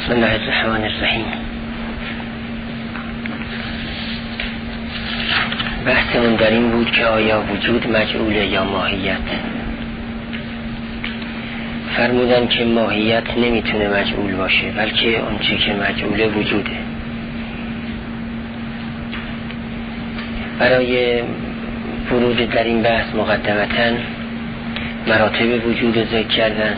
بسم الله الرحمن الرحیم. بحثمون در این بود که آیا وجود مجعوله یا ماهیت. فرمودن که ماهیت نمیتونه مجعول باشه، بلکه اون چه که مجعوله وجوده. برای ورود در این بحث مقدمتاً مراتب وجود رو ذکر کردن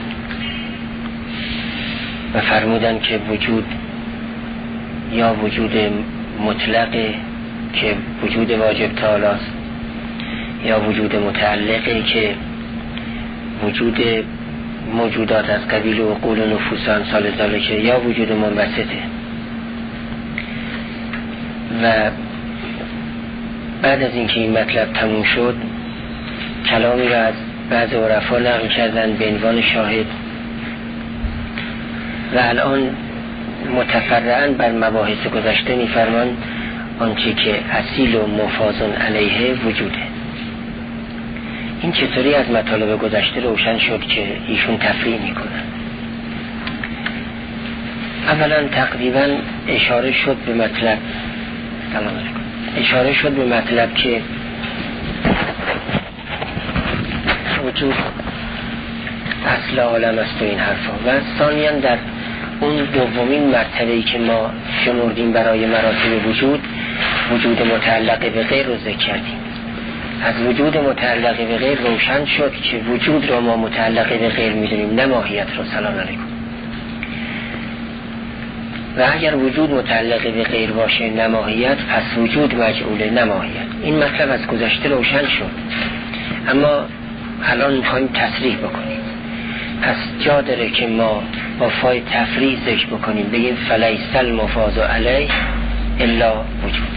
و فرمودن که وجود یا وجود مطلقه که وجود واجب تعالی است، یا وجود متعلقه که وجود موجودات از قبیل عقول و نفوس و امثال ذالک، یا وجود منبسطه. و بعد از اینکه این مطلب تموم شد، کلامی را از بعض عرفا نقل کردن به عنوان شاهد و الان متفرعاً بر مباحث گذشته می‌فرمان آنچه که اصیل و مفاضن علیه وجوده. این چطوری از مطالب گذشته روشن شد که ایشون تفریع میکنن؟ اولا تقریبا اشاره شد به مطلب که وجود اصل عالم است و این حرفا، و ثانیاً در اون دومین مرتبه‌ای که ما شمردیم برای مراتب وجود متعلق به غیر رو ذکر کردیم. از وجود متعلق به غیر روشن شد که وجود رو ما متعلق به غیر می‌دونیم، نه ماهیت رو. سلام علیکم. و اگر وجود متعلق به غیر باشه نه ماهیت، پس وجود مجعوله نه ماهیت. این مطلب از گذشته روشن شد، اما الان می‌خوایم تصریح بکنیم. پس جا داره که ما با فای تفریح ذکر بکنیم، بگیم فلیس المفاض علیه الا وجود.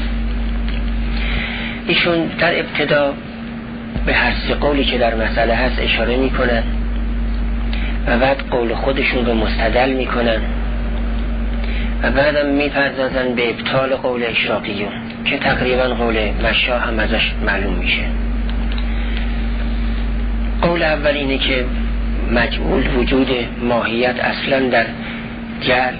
ایشون در ابتدا به هر سه قولی که در مسئله هست اشاره میکنن و بعد قول خودشون رو مستدل میکنن و بعدم میپردازن به ابطال قول اشراقیون که تقریبا قول مشا هم ازش معلوم میشه. قول اول اینه که مجعول وجود ماهیت اصلا در جعل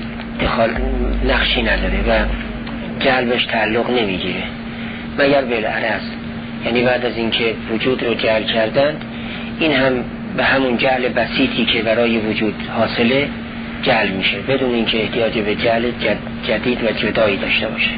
نقشی نداره و جعل بهش تعلق نمیگیره مگر بالعرض، یعنی بعد از اینکه وجود رو جعل کردند، این هم به همون جعل بسیطی که برای وجود حاصله جعل میشه بدون اینکه احتیاج به جعل جدید و جدایی داشته باشه.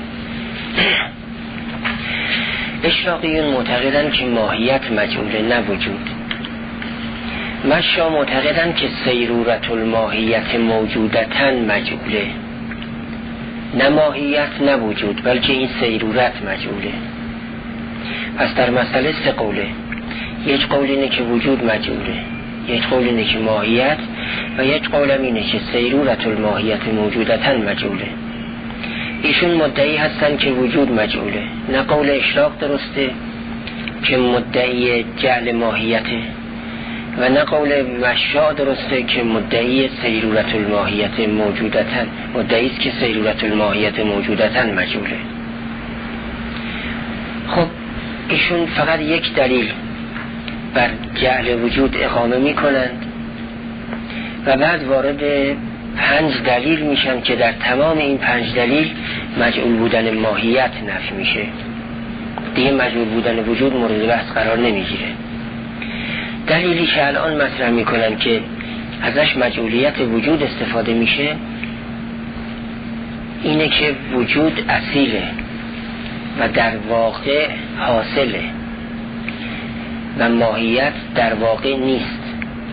اشراقیون معتقدن که ماهیت مجعوله نه وجود. مشا معتقدن که سیرورت الماهیت موجودتن مجعوله، نه ماهیت نه وجود، بلکه این سیرورت مجعوله. پس در مسئله سه قوله. یک قول اینه که وجود مجعوله، یک قول اینه که ماهیت، و یک قولم اینه که سیرورت الماهیت موجودتن مجعوله. ایشون مدعی هستن که وجود مجعوله، نه قول اشراق درسته که مدعی جعل ماهیته، و نه قول مشا درسته که مدعی سیرورت الماهیت موجودتن، مدعی است که سیرورت الماهیت موجودتن مجعوله. خب ایشون فقط یک دلیل بر جعل وجود اقامه می کنند و بعد وارد 5 دلیل میشن که در تمام این 5 دلیل مجعول بودن ماهیت نفی میشه، دیگه مجعول بودن وجود مورد بحث قرار نمیگیره. دلیلی که الان مطرح میکنن که ازش مجعولیت وجود استفاده میشه اینه که وجود اصیله و در واقع حاصله و ماهیت در واقع نیست.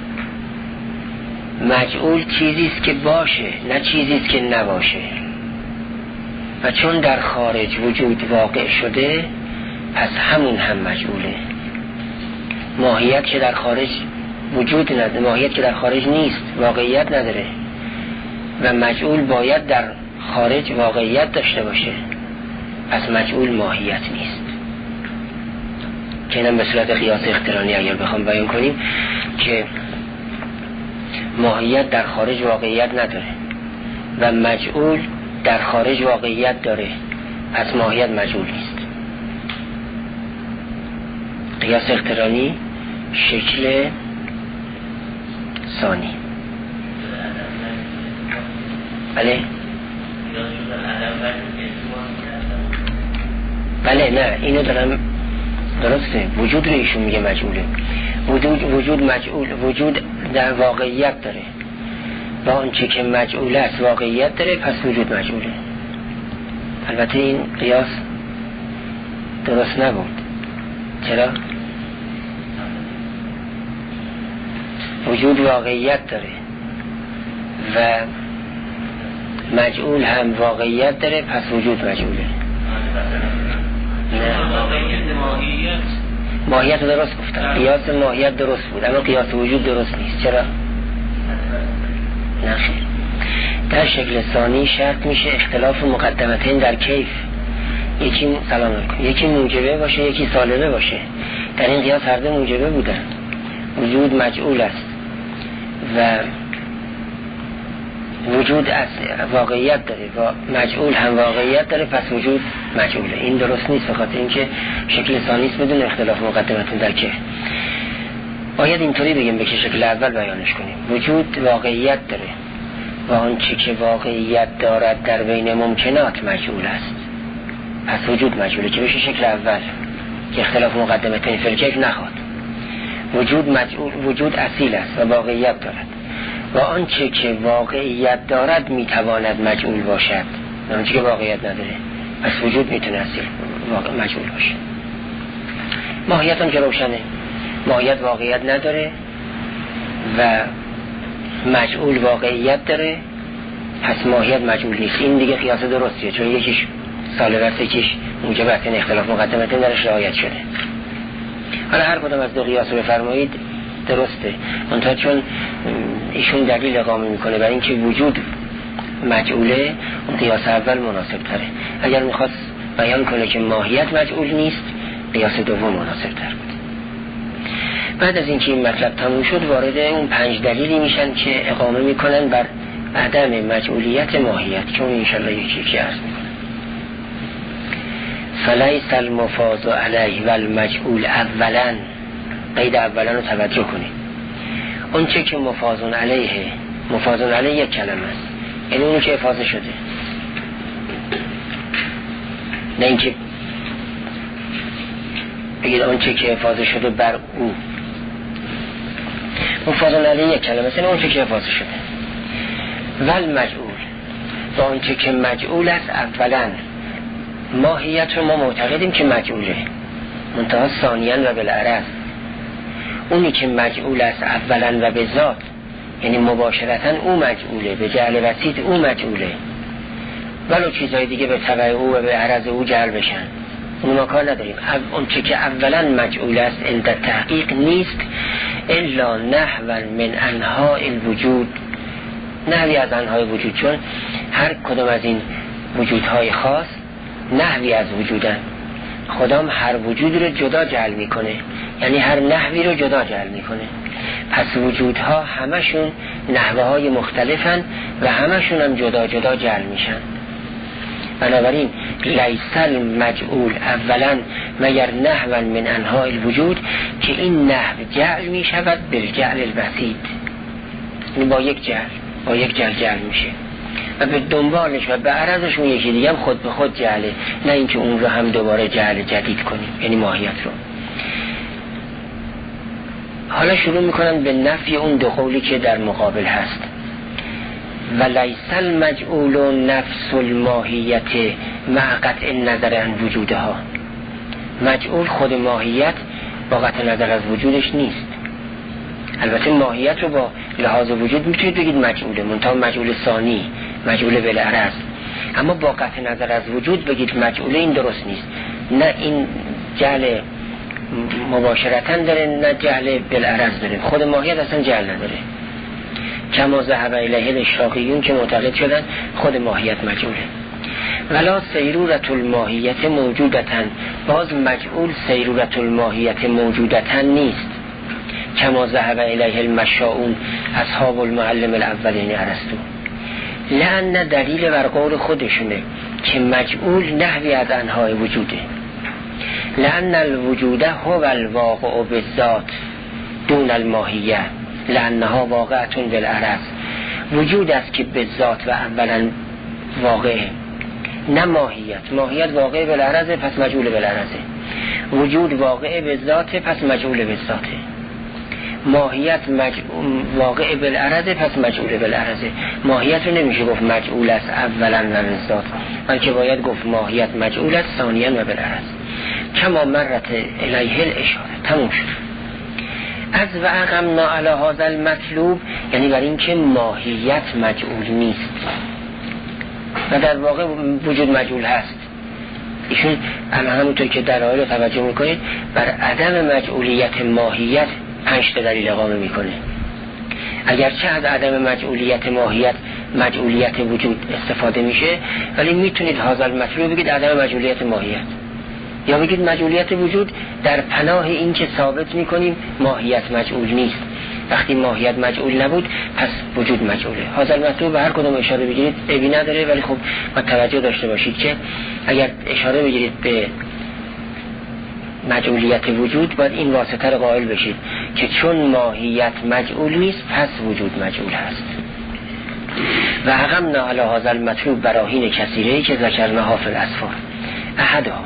مجعول چیزیست که باشه، نه چیزیست که نباشه، و چون در خارج وجود واقع شده پس همون هم مجعوله. ماهیت که در خارج وجود نداره، ماهیت که در خارج نیست، واقعیت نداره، و مجعول باید در خارج واقعیت داشته باشه، پس مجعول ماهیت نیست. که اینم به صورت قیاس اقترانی اگر بخوام بیان کنیم که ماهیت در خارج واقعیت نداره و مجعول در خارج واقعیت داره، پس ماهیت مجعول نیست. قیاس اقترانی شکل ثانی. بله بله نه اینو دارم درسته. وجود رو ایشون میگه مجعوله. وجود مجعول، وجود در واقعیت داره، با آنچه که مجعول است واقعیت داره، پس وجود مجعوله. البته این قیاس درست نبود. چرا؟ وجود واقعیت داره و مجعول هم واقعیت داره، پس وجود مجعوله. نه ماهیت درست گفتم، قیاس ماهیت درست بود، اما قیاس وجود درست نیست. چرا؟ نه خیر. در شکل ثانی شرط میشه اختلاف مقدمتین در کیف. یکی سلام علیکم، یکی موجبه باشه یکی سالبه باشه. در این قیاس هر دو موجبه بودن. وجود مجعول است و وجود از واقعیت داره و مجعول هم واقعیت داره، پس وجود مجعوله. این درست نیست، بخاطر اینکه شکل ثانی است بدون اختلاف مقدمتین در کیف. باید اینطوری بگیم به که شکل اول بیانش کنیم. وجود واقعیت داره و آنچه که واقعیت دارد در بین ممکنات مجعول است، پس وجود مجعوله که بشه شکل اول که اختلاف مقدمتین فی الکیف نخواد. وجود مجعول، وجود اصیل است و واقعیت دارد و آنچه که واقعیت دارد میتواند مجعول باشد، آنچه که واقعیت نداره پس وجود میتونه اصیل مجعول باشه. ماهیت هم که روشنه، ماهیت واقعیت نداره و مجعول واقعیت داره، پس ماهیت مجعول نیست. این دیگه قیاس درستیه، چون یکیش سالب است یکیش موجب است، اختلاف مقدمتین درش رعایت شده. حالا هر کدام از دو قیاس رو بفرمایید درسته، منتها چون ایشون دلیل اقامه میکنه برای اینکه وجود مجعوله، اون قیاس اول مناسب تره. اگر میخواست بیان کنه که ماهیت مجعول نیست، قیاس دوم مناسب تر بود. بعد از اینکه این مطلب تموم شد، وارد اون 5 دلیلی میشن که اقامه میکنن بر عدم مجعولیت ماهیت، چون انشالله یکی عرض میکنن. فلیس المفاض علیه و المجعول اولا، قید اولا رو توجه کنید. اون چه که مفاضون علیه یک کلمه است، یعنی اونی که افاضه شده، نه اینکه بگید اون چه که افاضه شده بر او. مفاضون علیه یک کلمه است، یعنی اون چه که افاضه شده. ول مجعول، با اون چه که مجعول است اولا، ماهیت رو ما معتقدیم که مجعوله، منتها ثانیاً و بالعرض. اونی که مجعول است اولا و به ذات، یعنی مباشرتاً او مجعوله، به جعل وسیط او مجعوله، ولو چیزهای دیگه به تبع او و به عرض او جعل بشن، اون ما کار نداریم. اون چه که اولا مجعول است عند تحقیق نیست الا نحو من انواع الوجود، نحوی از انواع وجود، چون هر کدام از این وجودهای خاص نحوی از وجودن. خدام هر وجود رو جدا جعل میکنه، یعنی هر نحوی رو جدا جعل میکنه، پس وجودها همشون نحوه های مختلفن و همشون هم جدا جدا جعل میشن. بنابراین لیس المجعول اولا مگر نحو من انواع الوجود، که این نحو جعل میشود بالجعل البسیط، یعنی با یک جعل جعل میشه و به دنبالش و به عرضش اون یکی دیگه هم خود به خود جعله، نه اینکه اون رو هم دوباره جعل جدید کنیم، یعنی ماهیت رو. حالا شروع میکنن به نفی اون دو قولی که در مقابل هست. و لیس المجعول نفس الماهیت مع قطع النظر عن وجودها، مجعول خود ماهیت با قطع نظر از وجودش نیست. البته ماهیت رو با لحاظ وجود میتونید بگید مجعوله، منتها مجعول ثانی، مجعول بالعرض، اما با قطع نظر از وجود بگید مجعوله، این درست نیست. نه این جعل مباشرتاً داره، نه جعل بالعرض داره. خود ماهیت اصلا جعل نداره، کما ذهب الیه الاشراقیون که معتقد شدن خود ماهیت مجعوله. ولا سیرورت الماهیت موجودتاً، باز مجعول سیرورت الماهیت موجودتاً نیست، کما ذهب الیه المشاؤون اصحاب المعلم الاولین ارسطو. لأن دلیل بر قول خودشونه که مجعول نحوی از انواع وجوده. لأن الوجود هو الواقع بالذات دون الماهیه، لأنها واقعتون بالعرض. وجود است که به ذات و اولا واقعه، نه ماهیت. ماهیت واقعه بالعرضه پس مجعول بالعرضه، وجود واقعه به ذاته پس مجعول به ذاته. ماهیت واقع بالعرضه پس مجعول بالعرضه. ماهیت رو نمیشه گفت مجعول است اولا و بالذات، بلکه باید گفت ماهیت مجعول است ثانیا و بالعرض. کما مرت الیه الاشاره. تموم شد. از و اقمنا علی هذا المطلوب یعنی برای اینکه ماهیت مجعول نیست و در واقع وجود مجعول هست. ایشون همونطور که در آیه توجه میکنید بر عدم مجعولیت ماهیت 5 دلیل اقامه میکنه. اگرچه از عدم مجعولیت ماهیت مجعولیت وجود استفاده میشه، ولی میتونید هذا المطلوب بگید عدم مجعولیت ماهیت، یا بگید مجعولیت وجود در پناه این که ثابت میکنیم ماهیت مجعول نیست. وقتی ماهیت مجعول نبود پس وجود مجعوله. هذا المطلوب به هر کدوم اشاره بگیرید عیبی نداره، ولی خب با توجه داشته باشید که اگر اشاره بگیرید به مجعولیت وجود باید این واسطه رو قائل بشید که چون ماهیت مجعول نیست پس وجود مجعول هست. و اقمنا علی هذا المطلوب براهین کثیره که ذکرناها فی الاسفار. احدها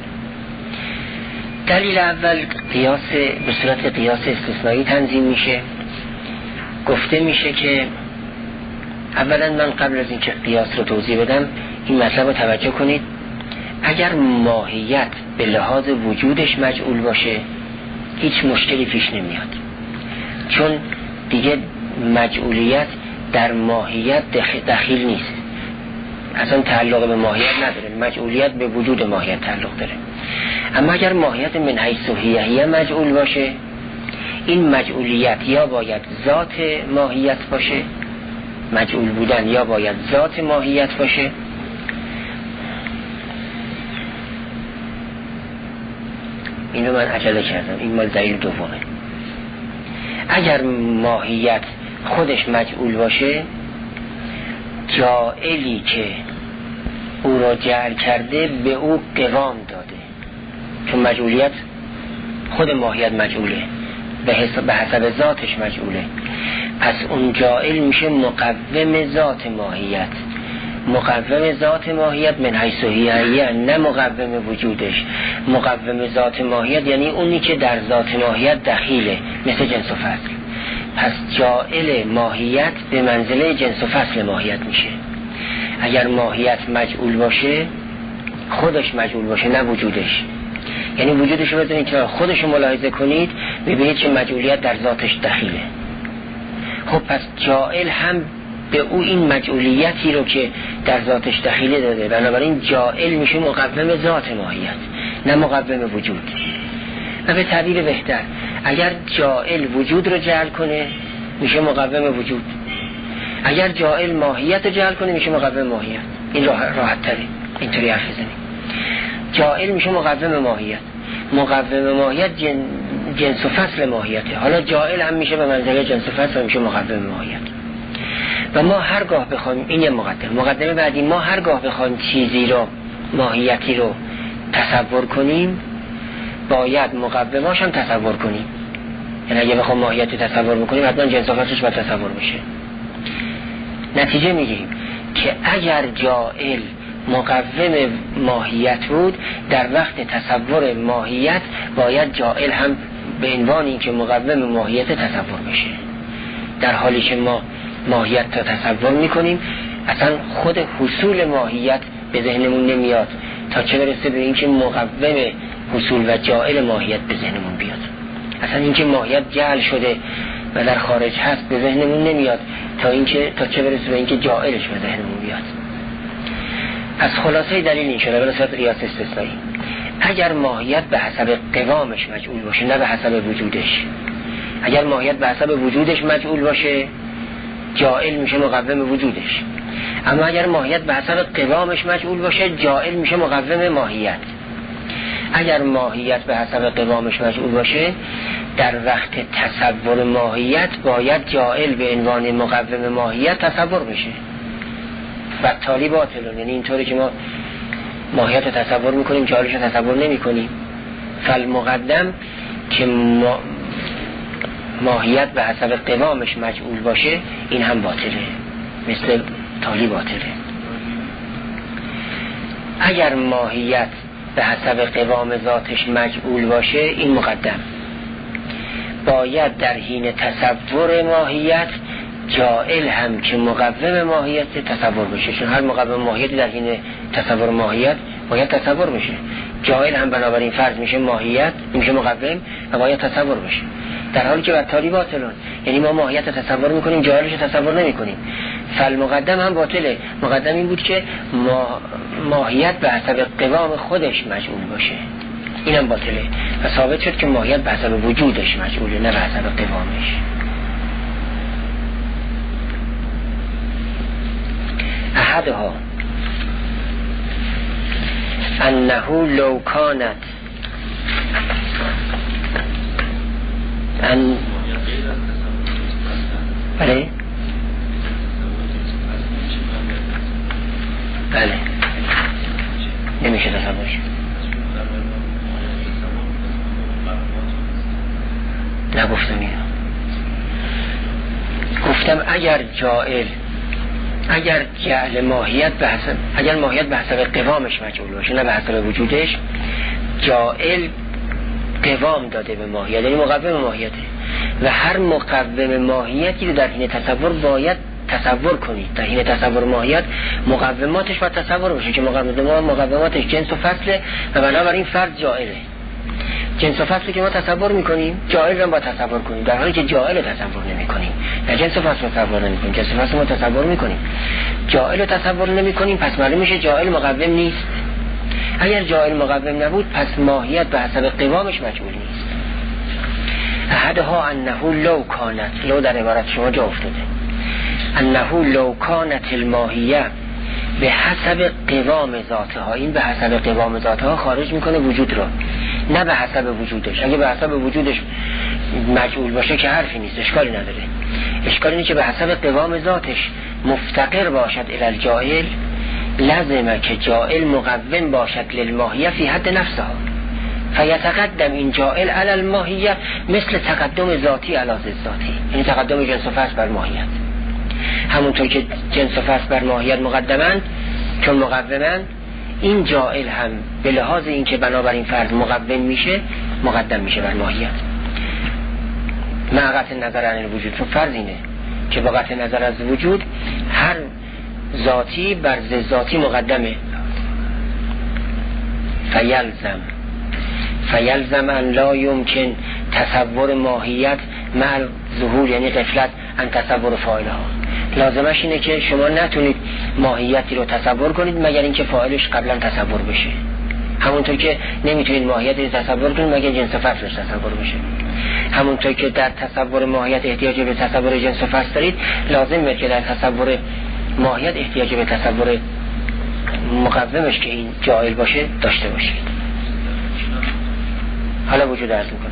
دلیل اول قیاس به صورت قیاس استثنایی تنظیم میشه. گفته میشه که اولا من قبل از اینکه قیاس رو توضیح بدم این مطلب رو توجه کنید. اگر ماهیت به لحاظ وجودش مجعول باشه هیچ مشکلی پیش نمیاد، چون دیگه مجعولیت در ماهیت دخیل نیست، اصلا تعلق به ماهیت نداره. مجعولیت به وجود ماهیت تعلق داره. اما اگر ماهیت من حیث هیه مجعول باشه، این مجعولیت یا باید ذات ماهیت باشه، مجعول بودن یا باید ذات ماهیت باشه. اینو من عجله کردم، این مال دلیل دومه. اگر ماهیت خودش مجعول باشه، جاعلی که او را جعل کرده به او قوام داده، چون مجعولیت خود ماهیت مجعوله، به حسب ذاتش مجعوله، پس اون جاعل میشه مقوم ذات ماهیت. مقوم ذات ماهیت من حیث هیه، نه مقوم وجودش. مقوم ذات ماهیت یعنی اونی که در ذات ماهیت دخیله، مثل جنس و فصل. پس جاعل ماهیت به منزله جنس و فصل ماهیت میشه. اگر ماهیت مجعول باشه، خودش مجعول باشه نه وجودش، یعنی وجودش رو بدونید که خودش رو ملاحظه کنید میبینید که مجعولیت در ذاتش دخیله. خب پس جاعل هم به او این مجعولیتی رو که در ذاتش دخیله داده، بنابراین جاعل میشه مقوم ذات ماهیت نه مقوم وجود. و به تعبیر بهتر اگر جاعل وجود رو جعل کنه میشه مقوم وجود، اگر جاعل ماهیت رو جعل کنه میشه مقوم ماهیت. این راحت تره اینطوری حرف بزنیم. جاعل میشه مقوم ماهیت، مقوم ماهیت جنس و فصل ماهیته. حالا جاعل هم میشه به منزله جنس و فصل و میشه مقوم ماهیت. و ما هرگاه بخوایم، این یه مقدمه بعدی، ما هرگاه بخوایم چیزی رو ماهیتی رو تصور کنیم باید مقوماش هم تصور کنیم. یعنی اگه بخوایم ماهیتی تصور بکنیم حتما جنس و فصلش باید تصور بشه. نتیجه میگیریم که اگر جاعل مقوم ماهیت بود، در وقت تصور ماهیت باید جاعل هم به عنوان اینکه مقوم ماهیت تصور بشه. در حالی که ما ماهیت تا تصور میکنیم اصلا خود حصول ماهیت به ذهنمون نمیاد، تا چه برسه به اینکه مقوم حصول و جاعل ماهیت به ذهنمون بیاد. اصلا اینکه ماهیت جعل شده و در خارج هست به ذهنمون نمیاد تا چه برسه به اینکه جاعلش به ذهنمون بیاد. از خلاصه دلیل این شده به صورت قیاس استثنایی، اگر ماهیت به حسب قوامش مجعول باشه نه به حسب وجودش. اگر ماهیت به حسب وجودش مجعول باشه جاعل میشه مقوم وجودش، اما اگر ماهیت به حسب قوامش مجعول باشه جاعل میشه مقوم ماهیت. اگر ماهیت به حسب قوامش مجعول باشه در وقت تصور ماهیت باید جاعل به عنوان مقوم ماهیت تصور بشه و تالی باطلون. یعنی اینطوری که ما ماهیت رو تصور میکنیم جاعلش رو تصور نمی کنیم. فالمقدم که ماهیت به حسب قوامش مجعول باشه این هم باطله. مثل تالی باطله. اگر ماهیت به حسب قوام ذاتش مجعول باشه این مقدم، باید در حین تصور ماهیت جائل هم که مقوم ماهیت تصور بشه، چون هر مقوم ماهیتی در حین تصور ماهیت باید تصور بشه. جائل هم بنابراین فرض میشه ماهیت، میشه مقوم و باید تصور بشه، در حالی که بطالی باطلون، یعنی ما ماهیت تصور میکنیم جائلش تصور نمیکنیم. فالمقدم هم باطله. مقدم این بود که ماهیت به حسب قوام خودش مجعول باشه، اینم باطله و ثابت شد که ماهیت به حسب وجودش مجعوله نه به حسب قوامش. احدها انه لو کانت بله بله نمیشه تصور شد. نگفتم اینو، گفتم اگر جائل، اگر جعل ماهیت به حسب، اگر ماهیت به حسب قوامش مجعول باشه نه به حسب وجودش، جائل قوام داده به ماهیت، یعنی مقوم ماهیته و هر مقوم ماهیتی رو در حین تصور باید تصور کنید. در حین تصور ماهیت مقوماتش باید تصور باشه که مقوماتش جنس و فصله و بنابراین فرد جائله. جنس و فصلی که ما تصور میکنیم جائل رو باید تصور کنیم، در حالی که جائل رو تصور نمیکنیم. نه جنس و فصل رو تصور نمیکنیم، جنس و فصل ما تصور میکنیم، جائل رو تصور نمیکنیم. پس معلوم میشه جائل مقوم نیست. اگر جائل مقوم نبود پس ماهیت به حسب قوامش مجعول نیست. احدها انه لو کانت، لو در عبارت شما جا افتاده، انه لو کانت الماهیه به حسب قوام ذاتها، این به حسب قوام ذاتها خارج میکنه وجود رو، نه به حسب وجودش. اگه به حسب وجودش مجعول باشه که حرفی نیست، اشکالی نداره. اشکال اینه که به حسب قوام ذاتش مفتقر باشد الی الجائل، لازمه که جائل مقوم باشد للماهیه فی حد نفسها، فیتقدم این جائل علی الماهیه مثل تقدم ذاتی علی ذاتی، یعنی تقدم جنس و فصل بر ماهیت. همونطور که جنس و فصل بر ماهیت مقدمند چون مقومند، این جائل هم به لحاظ این که بنابراین فرد مقوم میشه مقدم میشه بر ماهیت. مع قطع نظر عن الوجود، چون فرض اینه که با قطع نظر از وجود هر ذاتی بر ضد ذاتی مقدمه. فیلزم ان لا یمکن تصور ماهیت مع ظهور، یعنی غفلت ان تصور فاعلها. لازمش اینه که شما نتونید ماهیتی رو تصور کنید مگر اینکه فاعلش قبلا تصور بشه، همونطور که نمیتونید ماهیتی رو تصور کنید مگر جنس و فصلش تصور بشه. همونطور که در تصور ماهیت احتیاج به تصور جنس و فصل دارید، لازمه که در تصور ماهیت احتیاج به تصور مقومش که این جائل باشه داشته باشید. حالا وجود عرض میکنه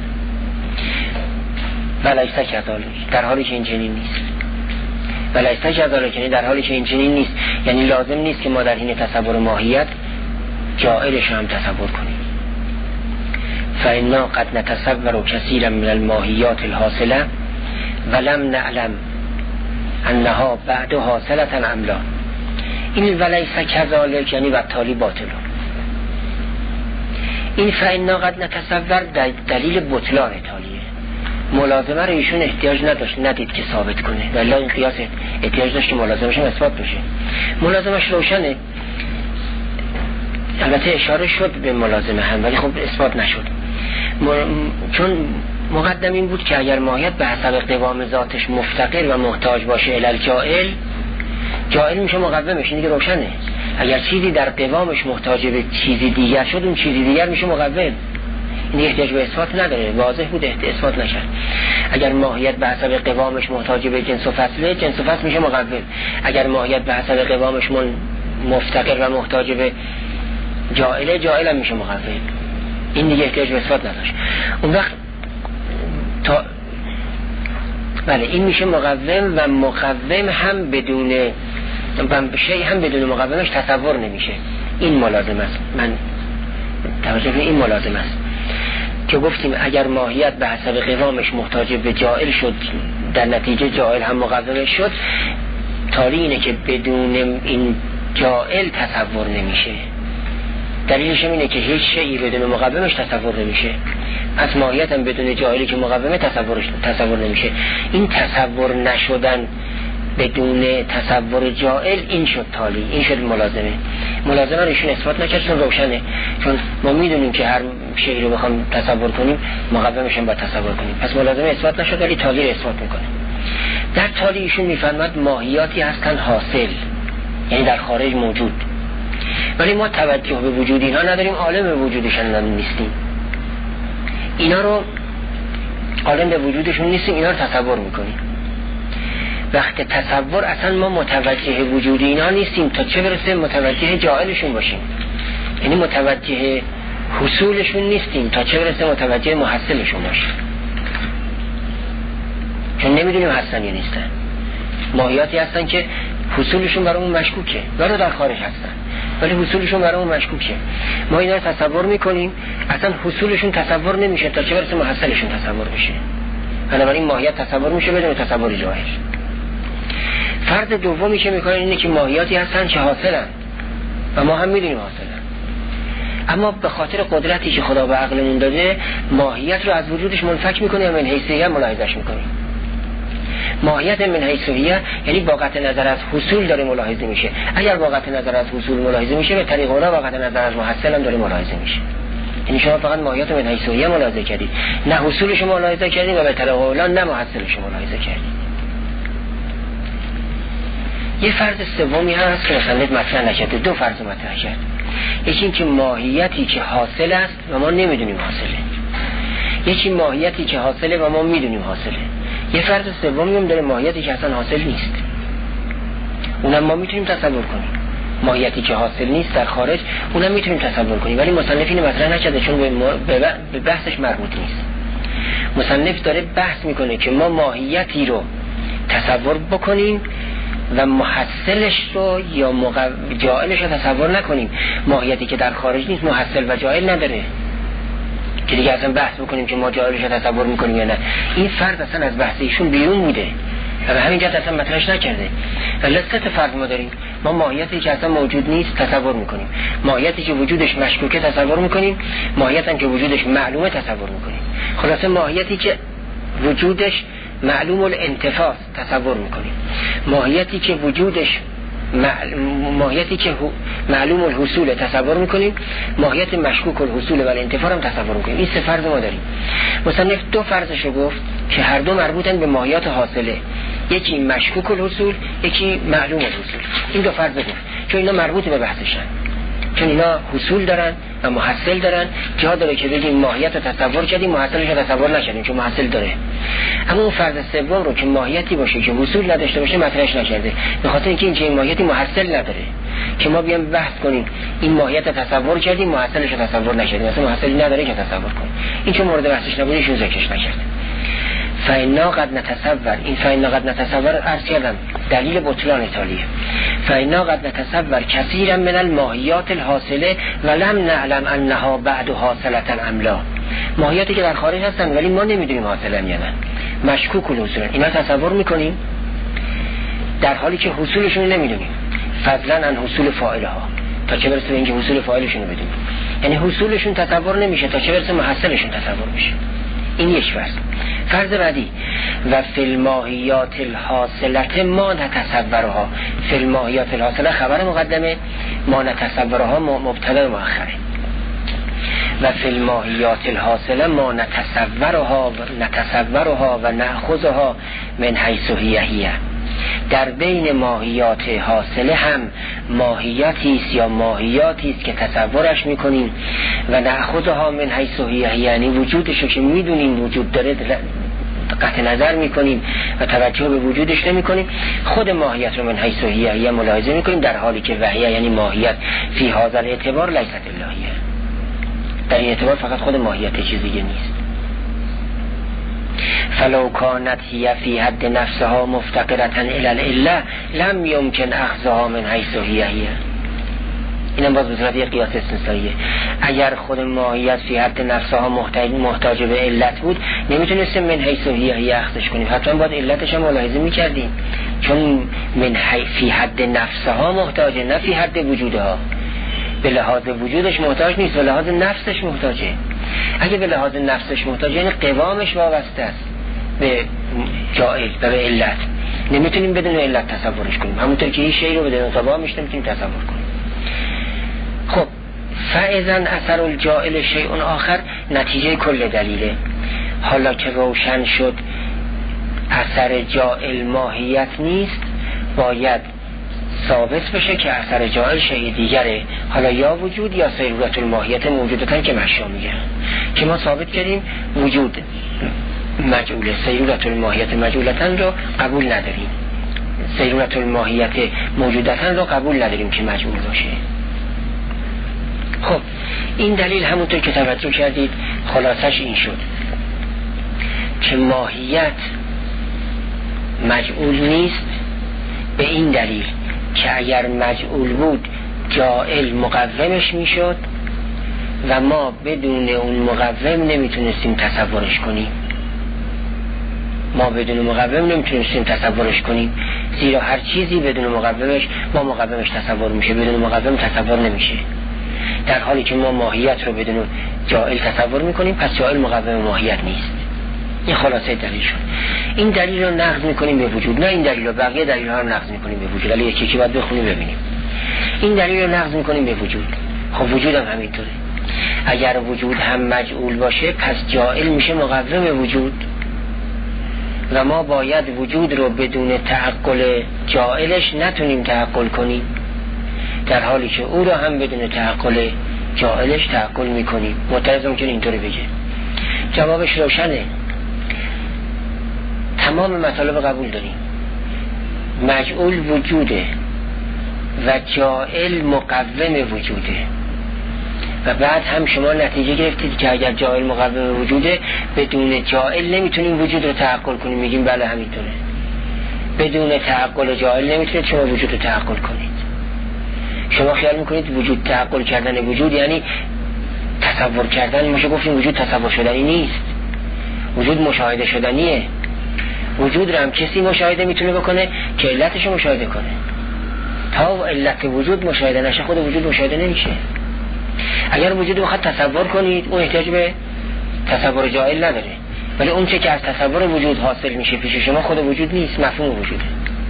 ولیس کذالک، در حالی که این چنین نیست. ولیس کذالک یعنی در حالی که این چنین نیست، یعنی لازم نیست که ما در حین تصور ماهیت جائلش هم تصور کنیم. فإنا قد نتصور كثيرا من الماهیات الحاصله ولم نعلم انها بعد حاصله ام لا. این ولیس کذالک یعنی بطالی باطل. این فإنا قد نتصور دلیل بطلان تالیه. ملازمه رو ایشون احتیاج ندید که ثابت کنه، ولی این قیاس احتیاج داشت که ملازمش هم اثبات بشه. ملازمش روشنه، البته اشاره شد به ملازمه هم ولی خب اثبات نشد، چون مقدم این بود که اگر ماهیت به حسب قوام ذاتش مفتقر و محتاج باشه الی الجائل، جائل میشه مقومش، این دیگه روشنه. اگر چیزی در قوامش محتاج به چیزی دیگر شد، اون چیزی دیگر میشه مقوم، این احتیاج به اثبات نداره، واضح بود اثبات نشد. اگر ماهیت به حسب قوامش محتاج به جنس و فصله، جنس و فصل میشه مقوم. اگر ماهیت به حسب قوامش مفتقر و محتاج به جائله، جائل هم میشه مقوم، این دیگه احتیاج به اثبات نداشت. اون وقت بله این میشه مقوم و مقوم هم بدون شیء هم بدون مقومش تصور نمیشه. این ملازم است، من توجه کنید، این ملازم است که گفتیم اگر ماهیت به حسب قوامش محتاج به جائل شد، در نتیجه جائل هم مقومش شد، تالی اینه که بدون این جائل تصور نمیشه. دلیلش اینه که هیچ شیئی بدون مقومش تصور نمیشه، پس ماهیت هم بدون جائلی که مقومه تصور نمیشه. این تصور نشدن بدون تصور جائل، این شد تالی، این شد ملازمه رو ایشون اثبات نکرد، چون روشنه، چون ما میدونیم که هر شیئی رو بخوام تصور کنیم مقومش هم باید تصور کنیم. پس ملازمه اثبات نشد ولی تالی رو اثبات میکنه. در تالی ایشون میفرماد ماهیاتی هستن حاصل، یعنی در خارج موجود، ولی ما توجه به وجود اینها نداریم، عالم به وجودشون نیستیم. اینا رو عالم به وجودشون نیستیم، اینا رو تصور میکنیم. وقت تصور اصلا ما متوجه وجود اینا نیستیم تا چه برسه متوجه جائلشون باشیم، یعنی متوجه حصولشون نیستیم تا چه برسه متوجه محصلشون باشیم، چون نمیدونیم هستن یا نیستن. ماهیاتی هستن که حصولشون برامون مشکوکه، ولی در خارج هستن ولی حصولشون برامون مشکوکه. ما اینا رو تصور میکنیم، اصلا حصولشون تصور نمیشه تا چه برسه محصلشون تصور بشه. بنابراین ماهیت تصور میشه بدون تصور جاهل. فرض دومی که میکنن اینه که ماهیاتی هستن که حاصلن و ما هم میدونیم حاصلن، اما به خاطر قدرتی که خدا به عقلمون داده ماهیت رو از وجودش منفک میکنه و من حیثیه ملاحظش میکنیم. ماهیت من حیثیه یعنی با قطع نظر از حصول داره ملاحظه میشه. اگر با قطع نظر از حصول ملاحظه میشه به طریق اونا با قطع نظر از محصل هم داره ملاحظه میشه. یعنی شما فقط ماهیت من حیثیه ملاحظه کردید، نه حصولش ملاحظه کردید و به طریق اونا نه محصلش ملاحظه کردید. یه فرض سومی هست که مصنف مطرح نکرده، دو فرض مطرح کرد. یکی این که ماهیتی که حاصل است و ما نمیدونیم حاصله، یکی ماهیتی که حاصله و ما میدونیم حاصله. یه فرض سومی هم داره، ماهیتی که اصلا حاصل نیست، اونم ما میتونیم تصور کنیم. ماهیتی که حاصل نیست در خارج اونم میتونیم تصور کنیم، ولی مصنف اینو مطرح نکرده چون به بحثش مربوط نیست. مصنف داره بحث میکنه که ما ماهیتی رو تصور بکنیم و محصلش رو یا جائلش رو تصور نکنیم. ماهیتی که در خارج نیست محصل و جائل نداره که دیگه اصلا بحث بکنیم که ما جائلش رو تصور میکنیم یا نه. این فرض اصلا از بحث ایشون بیرون بوده و به همین جهت اصلا مطرحش نکرده. ولی سه تا فرض ما داریم. ما ماهیتی که اصلا موجود نیست تصور میکنیم، ماهیتی که وجودش مشکوکه تصور میکنیم، ماهیتی که وجودش معلومه تصور میکنیم. خلاصه ماهیتی که وجودش معلوم الانتفاع تصور میکنیم، ماهیتی که وجودش ماهیتی که معلوم الحصول تصور میکنیم، ماهیت مشکوک الحصول و الانتفاع هم تصور میکنیم. این سه فرض ما داریم. مصنف دو فرضش رو گفت که هر دو مربوطن به ماهیات حاصله، یکی مشکوک الحصول یکی معلوم الحصول. این دو فرض گفت چون اینا مربوط به بحثشن، چون اینا حصول دارن و محصل دارن. جا داره که بگیم ماهیت رو تصور کردیم محصلش رو تصور نکردیم چون محصل داره. اما اون فرض سوم رو که ماهیتی باشه که حصول نداشته باشه مطرحش نکرده، به خاطر اینکه این ماهیتی محصل نداره که ما بیام بحث کنیم این ماهیت رو تصور کردیم محصلش رو تصور نکردیم، مثلا محصلی نداره که تصور کنیم. این چون مورد بحثش نبوده ایشون ذکرش نکرده. فإنا قد نتصور، این فإنا قد نتصور عرض کردم دلیل بطلان تالیه. فإنا قد نتصور کثیرا من الماهیات الحاصله ولم نعلم انها بعد حاصله ام لا. ماهیاتی که در خارج هستن ولی ما نمیدونیم حاصلن یا نه، مشکوک الحصول. اینا تصور میکنیم در حالی که حصولشون نمیدونیم، فضلا عن حصول فاعلها، تا چه برسه به اینکه حصول فاعلشون رو بدونیم. یعنی حصولشون تصور نمیشه تا چه برسه محصلشون تصور میشه. این یک فرض. فرض بعدی و فی الماهیات الحاصله ما نتصورها. فی الماهیات الحاصله خبر مقدمه، ما نتصورها مبتدا مؤخره. و فی الماهیات الحاصله ما نتصورها و نأخذها من حیث هی. در بین ماهیات حاصله هم ماهیتی است یا ماهیاتی است که تصورش میکنیم و نأخذها من حیث هی، یعنی وجودش رو که میدونیم وجود داره قطع نظر میکنیم و توجه به وجودش نمیکنیم. خود ماهیت رو من حیث هی ملاحظه میکنیم، در حالی که وحیه یعنی ماهیت فی هذا الاعتبار لیست اللهیه، در این اعتبار فقط خود ماهیت چیزی نیست. فلو کانت هی فی حد نفسها مفتقرة الی العله لم یمکن اخذها من حیث هی. اینم باز به صورت یک قیاس استثنائیه. اگر خود ماهیت فی حد نفسها محتاج به علت بود نمیتونستیم من حیث هی اخذش کنیم، حتما باید علتش هم ملاحظه میکردیم، چون من فی حد نفسها محتاجه، نه فی حد وجودها. به لحاظ وجودش محتاج نیست، به لحاظ نفسش محتاجه. اگه به لحاظ نفسش محتاجه یعنی قوامش وابسته است به جائل و به علت، نمیتونیم بدون علت تصورش کنیم، همونطور که این شی رو بدون قوامش نمیتونیم تصور کنیم. خب فاذا اثر الجائل شیء آخر نتیجه کل دلیله. حالا که روشن شد اثر جائل ماهیت نیست، باید ثابت بشه که اثر جائل شیء دیگره، حالا یا وجود یا صیرورت الماهیت موجودتن که مشا میگه که ما ثابت کردیم وجود مجعوله، صیرورت الماهیت مجعولتن رو قبول نداریم، صیرورت الماهیت موجودتن رو قبول نداریم که مجعول باشه. خب این دلیل همونطور که توجه کردید خلاصش این شد که ماهیت مجعول نیست، به این دلیل که اگر مجعول بود جائل مقومش میشد و ما بدون اون مقوم نمیتونستیم تصورش کنیم، ما بدون مقوم نمیتونستیم تصورش کنیم، زیرا هر چیزی بدون مقومش ما مقومش تصور میشه، بدون مقوم تصور نمیشه. در حالی که ما ماهیت رو بدون جائل تصور میکنیم، پس جائل مقوم ماهیت نیست. این خلاصه دلیل شد. این دلیل رو نقض میکنیم به وجود، نه این دلیل رو، بقیه دلیل ها رو نقض میکنیم به وجود، ولی یکی باید بخونیم ببینیم. این دلیل رو نقض میکنیم به وجود. خب وجود هم همینطوره، اگر وجود هم مجعول باشه پس جائل میشه مقوم وجود و ما باید وجود رو بدون تعقل جائلش نتونیم تعقل کنیم، در حالی که او رو هم بدون تعقل جائلش تعقل میکنیم. معترض ممکن اینطوری بگه. جوابش روشنه، تمام مطالب قبول داریم، مجعول وجوده و جائل مقوم وجوده و بعد هم شما نتیجه گرفتید که اگر جائل مقوم وجوده بدون جائل نمیتونیم وجود رو تعقل کنیم. میگیم بله همینطوره، بدون تعقل جائل نمیتونید شما وجود رو تعقل کنید. شما خیال میکنید وجود تعقل کردن وجود یعنی تصور کردن، میشه گفتیم وجود تصور شدنی نیست، وجود مشاهده شدنیه. وجود رو هم کسی مشاهده میتونه بکنه که علتش رو مشاهده کنه، تا علت وجود مشاهده نشه خود وجود مشاهده نمیشه. اگر وجود رو بخواد تصور کنید اون احتیاج به تصور جائل نداره، ولی اون چه که از تصور وجود حاصل میشه پیش شما خود وجود نیست، مفهوم وجوده.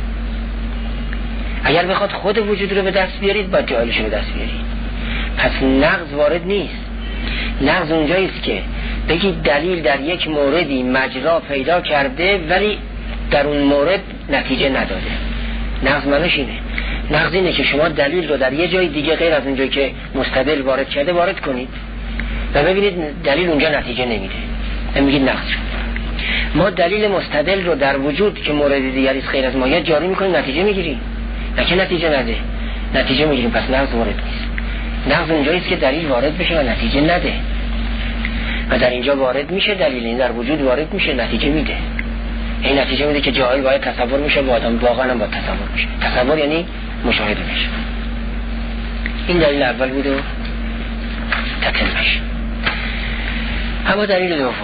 اگر بخواد خود وجود رو به دست بیارید باید جائلش رو به دست بیارید. پس نقض وارد نیست. نقض اونجاییست که بگید دلیل در یک موردی مجرا پیدا کرده ولی در اون مورد نتیجه نداده. نقض معنیش اینه. نقض اینه که شما دلیل رو در یه جای دیگه غیر از اونجایی که مستدل وارد کرده وارد کنید و ببینید دلیل اونجا نتیجه نمیده، میگید نقض شد. ما دلیل مستدل رو در وجود که مورد دیگری است غیر از ماهیت جاری میکنیم، نتیجه میگیریم. نه که نتیجه نده، نتیجه میگیریم، پس نقض وارد نیست. نقض اونجاییست که دلیل وارد بشه و نتیجه نده، و در اینجا وارد میشه دلیل، این در وجود وارد میشه نتیجه میده. این نتیجه میده که جائل باید تصور میشه و آدم واقعا هم باید تصور میشه. تصور یعنی مشاهده میشه. این دلیل اول بود و تتمش. اما دلیل دوم،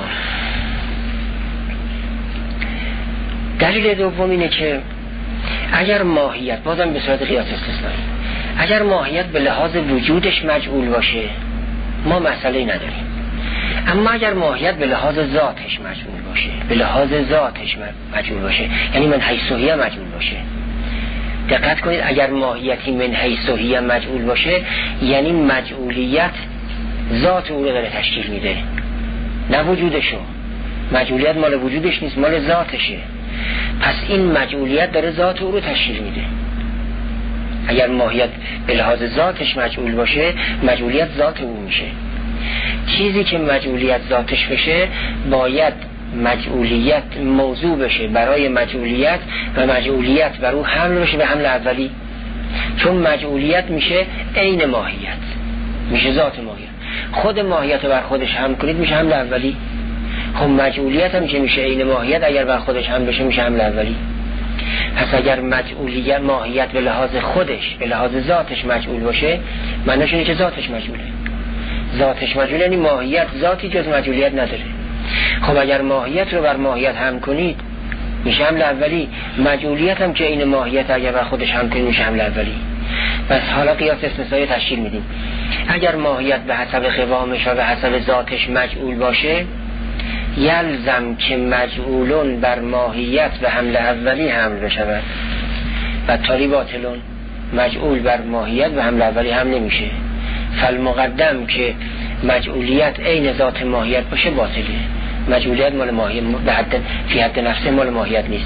دلیل دوم اینه که اگر ماهیت، بازم به صورت قیاس استثنایی، اگر ماهیت به لحاظ وجودش مجعول باشه ما مسئله نداریم، اما اگر ماهیت به لحاظ ذاتش مجعول باشه، به لحاظ ذاتش مجعول باشه یعنی من حیث هی مجعول باشه. دقت کنید، اگر ماهیتی من حیث هی مجعول باشه یعنی مجعولیت ذات او رو داره تشکیل میده، نه وجودشو. مجعولیت مال وجودش نیست، مال ذاتشه. پس این مجعولیت داره ذات او رو تشکیل میده. اگر ماهیت به لحاظ ذاتش مجعول باشه مجعولیت ذات او میشه. چیزی که مجعولیت ذاتش بشه باید مجعولیت موضوع بشه برای مجعولیت و مجعولیت بر او حمل بشه به حمل اولی، چون مجعولیت میشه عین ماهیت، میشه ذات ماهیت. خود ماهیت رو بر خودش حمل کنید میشه حمل اولی. خب مجعولیت هم که میشه عین ماهیت اگر بر خودش حمل بشه میشه حمل اولی. پس اگر مجعولیت ماهیت به لحاظ خودش به لحاظ ذاتش مجعول باشه، معنیش اینه که ذاتش مجعوله. ذاتش مجعول یعنی ماهیت ذاتی جز مجعولیت نداره. خب اگر ماهیت رو بر ماهیت هم کنید میشه حمل اولی، مجعولیت هم که این ماهیت اگر بر خودش هم کنید میشه حمل اولی. بس حالا قیاس استثنایی تشکیل میدیم. اگر ماهیت به حسب قوامش و به حسب ذاتش مجعول باشه، یلزم که مجعولون بر ماهیت به حمل اولی حمل بشود و تالی باطلون، مجعول بر ماهیت به حمل اولی هم نمیشه. فالمقدم که مجعولیت عین ذات ماهیت باشه باطله. مجعولیت مال ماهیت به حد فی حد نفسه مال ماهیت نیست.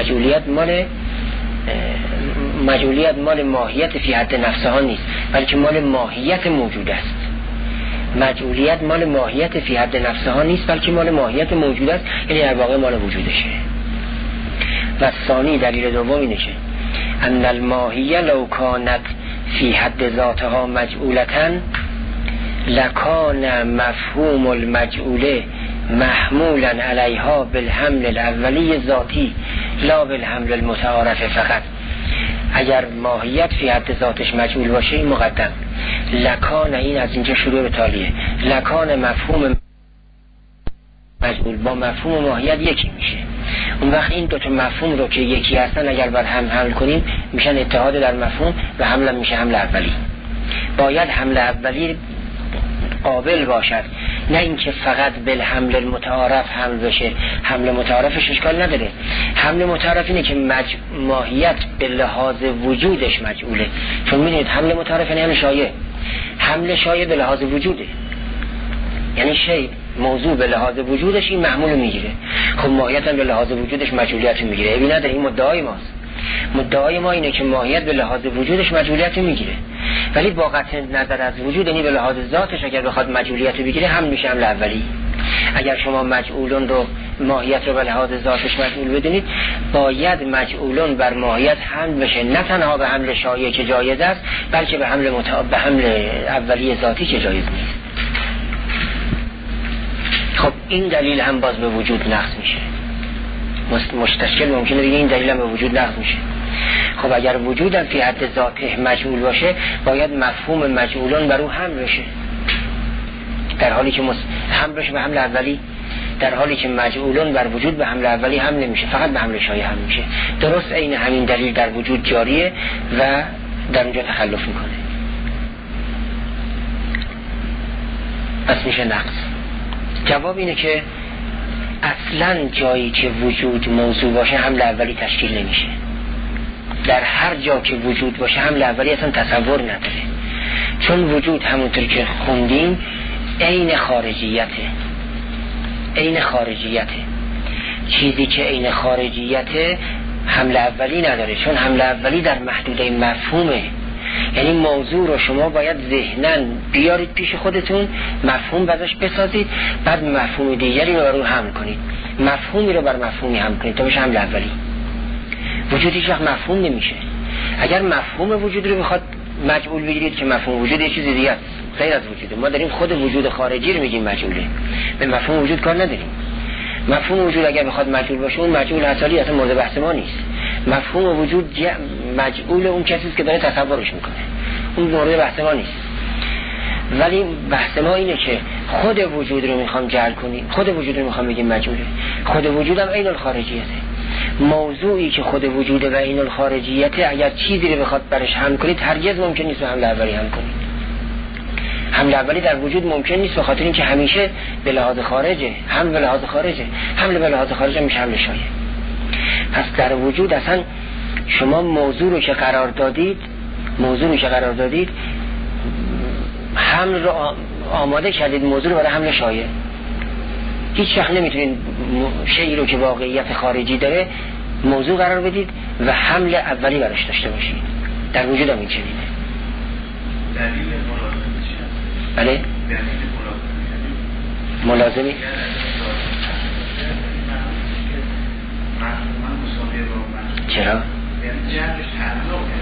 مجعولیت مال ماهیت فی حد نفسه ها نیست، بلکه مال ماهیت موجود است. مجعولیت مال ماهیت فی حد نفسه ها نیست، بلکه مال ماهیت موجود است، یعنی در واقع مال وجودشه. و ثانی دلیل دوم اینه که ان الماهیه لو کانت فی حد ذاتها مجعولتاً لکان مفهوم المجعوله محمولا علیها بالحمل الاولی ذاتی لا بالحمل المتعارف فقط. اگر ماهیت فی حد ذاتش مجعول باشه، این مقدم لکان، این از اینجا شروع به تالیه، لکان مفهوم مجعول با مفهوم ماهیت یکی میشه. اون وقت این دوتا مفهوم رو که یکی هستن اگر بر هم حمل کنیم میشن اتحاد در مفهوم و حمل میشه حمل اولی. باید حمل اولی قابل باشد، نه اینکه فقط بالحمل المتعارف حمل بشه. حمل متعارفش اشکال نداره. حمل متعارف اینه که ماهیت به لحاظ وجودش مجعوله. چون میدونید حمل متعارف یعنی شایع. حمل شایع به لحاظ وجوده، یعنی شی موضوع به لحاظ وجودش این محمول میگیره. خب ماهیت هم به لحاظ وجودش مجعولیت میگیره. ابی نداره، این مدعای ماست. مدعای ما اینه که ماهیت به لحاظ وجودش مجعولیت میگیره، ولی با قطع نظر از وجود، یعنی به لحاظ ذاتش اگر بخواد مجعولیت بگیره هم میشه حمل اولی. اگر شما مجعولون رو ماهیت رو به لحاظ ذاتش مجعول بدونید، باید مجعولون بر ماهیت حمل بشه، نه تنها به حمل شایع که جایز است، بلکه به حمل به حمل اولی ذاتی که جایز نیست. خب این دلیل هم باز به وجود نقض میشه. مستشکل ممکنه دیگه این دلیل هم به وجود نقض میشه. خب اگر وجودم فی حد ذاته مجعول باشه، باید مفهوم مجعولان بر او حمل بشه، در حالی که حمل بشه به حمل اولی، در حالی که مجعولان بر وجود به حمل اولی حمل نمیشه، فقط به حمل شایع حمل میشه. درست عین همین دلیل در وجود جاریه و در اونجا تخلف میکنه، پس میشه نقض. جواب اینه که اصلا جایی که وجود موضوع باشه حمل اولی تشکیل نمیشه. در هر جا که وجود باشه حمل اولی اصلا تصور نداره، چون وجود همونطور که خوندیم عین خارجیته. عین خارجیته، چیزی که عین خارجیته حمل اولی نداره، چون حمل اولی در محدوده مفهومه. یعنی موضوع رو شما باید ذهناً بیارید پیش خودتون، مفهوم بازش بسازید، بعد مفهوم دیگری رو رو حمل کنید، مفهومی رو بر مفهومی حمل کنید تا بشه حمل اولی. وجود هیچ وقت مفهوم نمیشه. اگر مفهوم وجود رو میخواد مجعول بگیرید که مفهوم وجود یه چیز دیگه است غیر از وجوده، ما داریم خود وجود خارجی رو میگیم مجعوله، به مفهوم وجود کار نداریم. مفهوم وجود اگر بخواد مجعول باشه، اون مجعول اصلی اصلا مورد بحث ما نیست. مفهوم وجود مجعول اون کسی است که داره تصورش میکنه، اون مورد بحث ما نیست. ولی بحث ما اینه که خود وجود رو میخوام جعل کنیم، خود وجود رو میخوام بگیم مجعوله. خود وجود هم عین الخارجیته. موضوعی که خود وجوده و عین الخارجیته، اگر چیزی رو بخواد برش حمل کنید هرگز ممکن نیست به حمل اولی حمل کنید. حمل اولی در وجود ممکن نیست، به خاطر اینکه همیشه به لحاظ خارجه، حمل به لحاظ خارجه، حمل به لحاظ خارجه میشه حمل شایع. پس در وجود اصلا شما موضوع رو که قرار دادید حمل رو آماده کردید، موضوع رو برای حمل شایع. هیچ وقت نمیتونید شیئی رو که واقعیت خارجی داره موضوع قرار بدید و حمل اولی براش داشته باشید. در وجود هم این چنینه. دلیل ملازمه چیه؟ بله؟ دلیل ملازمی؟ چرا؟ یعنی جمعش تعلقه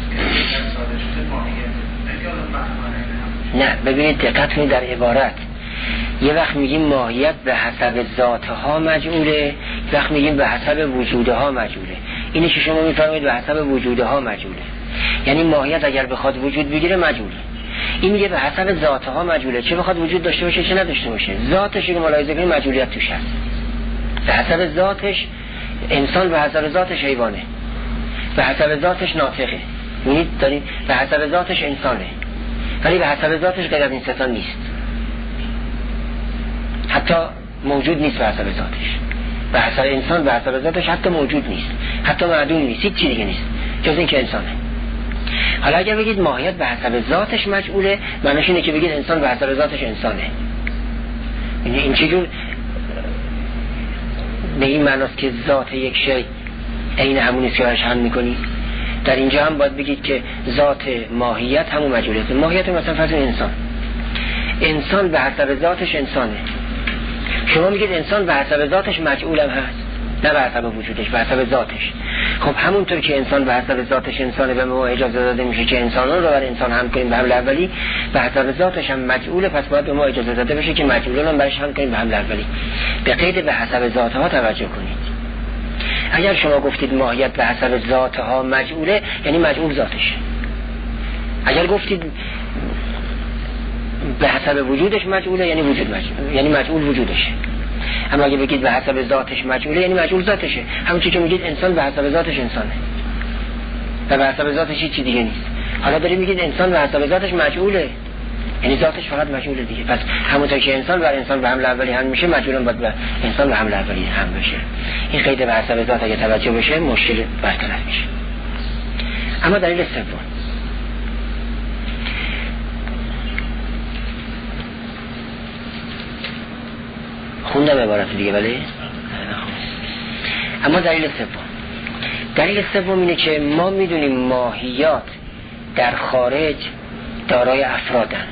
نه ببینید دقت کنید در عبارت. یه وقت میگیم ماهیت به حسب ذاتها مجعوله، یه وقت میگیم به حسب وجودها مجعوله. اینه که شما میفرمایید به حسب وجودها مجهوله، یعنی ماهیت اگر بخواد وجود بگیره مجهوله. این میگه به حسب ذاتها مجهوله، چه بخواد وجود داشته باشه چه نداشته باشه، ذاتش که ملاحظه کنید مجهولیت توش هست. به حسب ذاتش انسان، به حسب ذاتش حیوانه، به حسب ذاتش ناطقه، می‌بینید دارید به حسب ذاتش انسانه، ولی به حسب ذاتش غیر از این سه تا نیست، حتی موجود نیست. به حسب ذاتش، به حسب انسان به حسب ذاتش حتی موجود نیست، حتی معدوم نیست، هیچ چیزی دیگه نیست جز این که انسانه. حالا اگر بگید ماهیت به حسب ذاتش مجعوله، معنیش اینه که بگید انسان به حسب ذاتش انسانه. این چجور به این معناست که ذات یک شی عین همون است که برش حمل میکنید؟ در اینجا هم باید بگید که ذات ماهیت همون مجعولیت. ماهیت مثلا فرض انسان به حسب ذاتش انسانه، شما میگید انسان به حسب ذاتش مجعول هم هست، نه به حسب وجودش، به حسب ذاتش. خب همونطور که انسان به حسب ذاتش انسانه، به ما اجازه داده میشه که انسانان رو بر انسان هم کنیم به حمل اولی، به حسب ذاتش هم مجعوله، پس باید به ما اجازه داده بشه که مجعولان هم برش هم کنیم به حمل اولی. به قید به حسب ذاتها توجه کنید. اگر شما گفتید ماهیت به حسب ذاتها مجعوله، یعنی مجعول ذاتشه. اگر گفتید به حسب وجودش مجعوله، یعنی وجود مجعول، یعنی مجعول وجودشه. اما اگه بگید به حسب ذاتش مجعوله، یعنی مجعول ذاتشه. همونطور که میگید انسان به حسب ذاتش انسانه و به حسب ذاتش هیچ چیز دیگه نیست. حالا دارید میگید انسان به حسب ذاتش مجعوله، یعنی ذاتش فقط مجعوله دیگه. پس همونطور که انسان بر انسان به حمل اولی هم میشه، مجعولم باید به انسان به حمل اولی هم بشه. این قید به حسب ذات اگه توجه بشه مشکل برطرف میشه. اما دلیل سوم، خوندم عبارت دیگه بله. اما دلیل سوم اینه که ما میدونیم ماهیات در خارج دارای افرادن.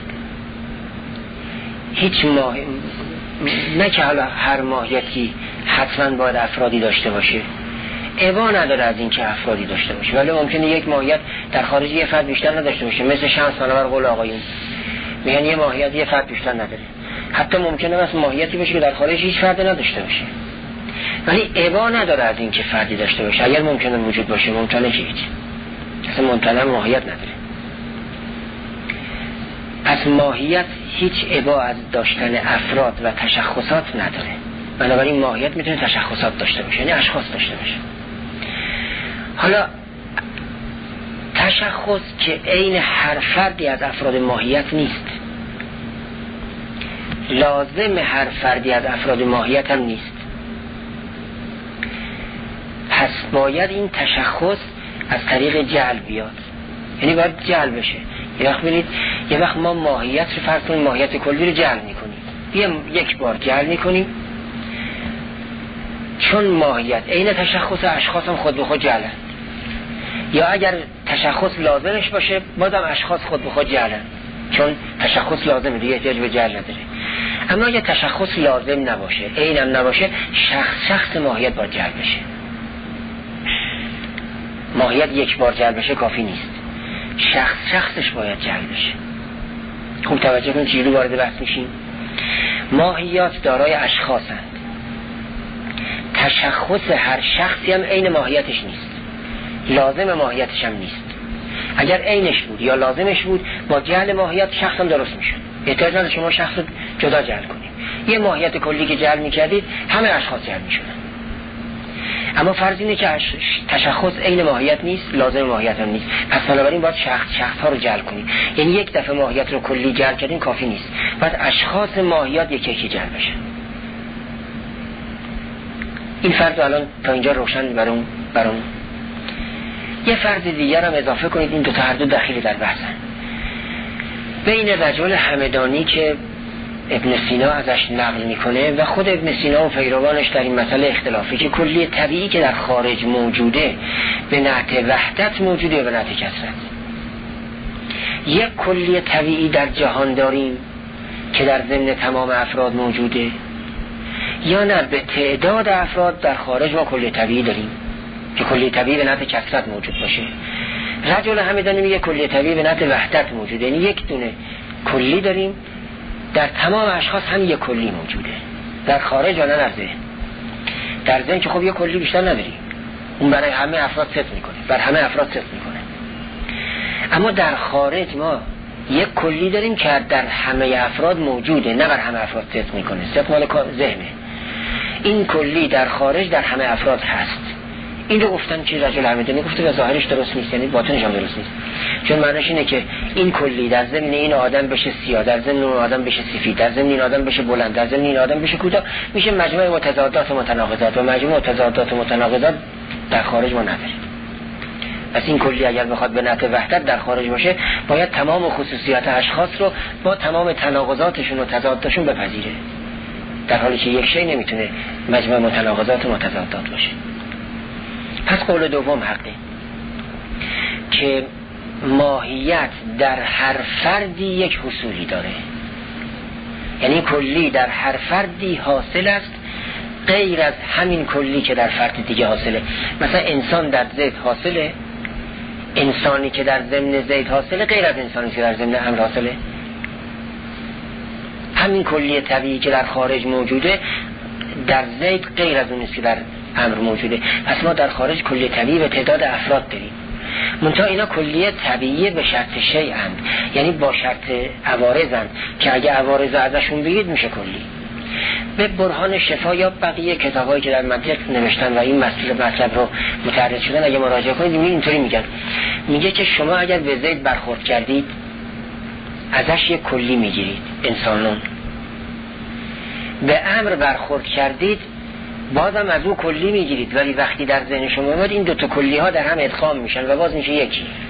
هیچ نه که حالا هر ماهیتی حتما باید افرادی داشته باشه، ابا نداره از این که افرادی داشته باشه، ولی ممکنه یک ماهیت در خارج یه فرد بیشتر نداشته باشه، مثل شمس بنابر قول آقایون میگن یه ماهیت یه فرد بیشتر نداره. حتی ممکنه مثل ماهیتی باشه که در خارج هیچ فرد نداشته باشه، ولی ابا نداره از این که فردی داشته باشه. اگر ممکنه وجود باشه، ممکنه که هیچ، اصلا ممکنه ماهیت نداره. پس ماهیت هیچ ابا از داشتن افراد و تشخصات نداره، بنابراین ماهیت میتونه تشخصات داشته باشه، یعنی اشخاص داشته باشه. حالا تشخص که عین هر فردی از افراد ماهیت نیست، لازم هر فردی از افراد ماهیت هم نیست. پس باید این تشخص از طریق جعل بیاد، یعنی باید جعل بشه. یه وقت ما ماهیت رو فرض کنیم، ماهیت کلی رو جعل میکنیم، یک بار جعل میکنیم، چون ماهیت عین تشخص اشخاص هم خود به خود جعلن. یا اگر تشخص لازمش باشه، بازم اشخاص خود به خود جعلن، چون تشخص لازمه دیگه، احتیاج به جعل نداره. اما اگر تشخص لازم نباشه، عینم نباشه، شخص ماهیت باید جعل بشه. ماهیت یک بار جعل بشه کافی نیست، شخصش باید جعل بشه. خوب توجه کنید چجوری وارد بحث میشیم. ماهیات دارای اشخاصند، تشخص هر شخصی هم عین ماهیتش نیست، لازم ماهیتش هم نیست. اگر عینش بود یا لازمش بود، با جعل ماهیت شخص هم درست میشد. احتیاج نداره شما شخص جدا جعل کنید. یه ماهیت کلی که جعل میکردید، همه اشخاص جعل میشدن. اما فرض اینه که تشخص عین ماهیت نیست، لازم ماهیت هم نیست، پس بنابراین باید شخص ها رو جعل کنید. یعنی یک دفعه ماهیت رو کلی جعل کردین کافی نیست، باید اشخاص ماهیات یکی جعل بشن. این فرض الان تا اینجا روشن برام. یه فرض دیگر هم اضافه کنید، این هر دو دخیل در بحثن. بین رجل همدانی که ابن سینا ازش نقل میکنه و خود ابن سینا و پیروانش در این مسئله اختلافی که کلی طبیعی که در خارج موجوده به نحت وحدت موجوده و به نحت کثرت. یک کلی طبیعی در جهان داریم که در ضمن تمام افراد موجوده، یا نه به تعداد افراد در خارج ما کلی طبیعی داریم که کلی طبیعی به نحت کثرت موجود باشه. رجل همدانی میگه کلی طبیعی به نحت وحدت موجوده، یعنی یک دونه کلی داریم، در تمام اشخاص هم یک کلی موجوده، در خارج و نه در ذهن. در ذهن که خب یک کلی بیشتر نداریم، اون برای همه افراد صدق میکنه، بر همه افراد صدق میکنه. اما در خارج ما یک کلی داریم که در همه افراد موجوده، نه بر همه افراد صدق میکنه. صدق مال ذهنه. این کلی در خارج در همه افراد هست. این رو گفتن که رجل همدانی گفته و ظاهرش درست نیست، یعنی باطنش هم درست نیست. چون معنیش اینه که این کلی در ضمن این آدم بشه سیاه، در ضمن اون آدم بشه سفید، در ضمن این آدم بشه بلند، در ضمن این آدم بشه کوتاه، میشه مجموعه متضادات و متناقضات و مجموعه متضادات و متناقضات در خارج ما نداریم. پس این کلی اگر بخواد به نحو وحدت در خارج باشه باید تمام خصوصیات اشخاص رو با تمام تناقضاتشون و تضاداتشون بپذیره، در حالی که یک شی نمیتونه مجموعه متناقضات و متضادات باشه. پس قول دوم حقه که ماهیت در هر فردی یک حصولی داره، یعنی کلی در هر فردی حاصل است غیر از همین کلی که در فرد دیگه حاصله. مثلا انسان در زید حاصله، انسانی که در ضمن زید حاصله غیر از انسانی که در ضمن امر حاصله. همین کلی طبیعی که در خارج موجوده در زید غیر از اون است که در امر موجوده. پس ما در خارج کلی طبیعی به تعداد افراد داریم، منتها اینا کلیه طبیعی به شرط شیئند، یعنی با شرط عوارضند که اگه عوارض ازشون بگید میشه کلی. به برهان شفا یا بقیه کتابایی که در منطق نوشتن و این مطلب رو متعرض شدن اگه مراجعه کنید اینطوری میگن، میگه که شما اگر به زید برخورد کردید ازش یک کلی میگیرید انسانون، به امر برخورد کردید بازم از او کلی میگیرید، ولی وقتی در ذهن شما اومد این دوتا کلی ها در هم ادغام میشن و باز میشه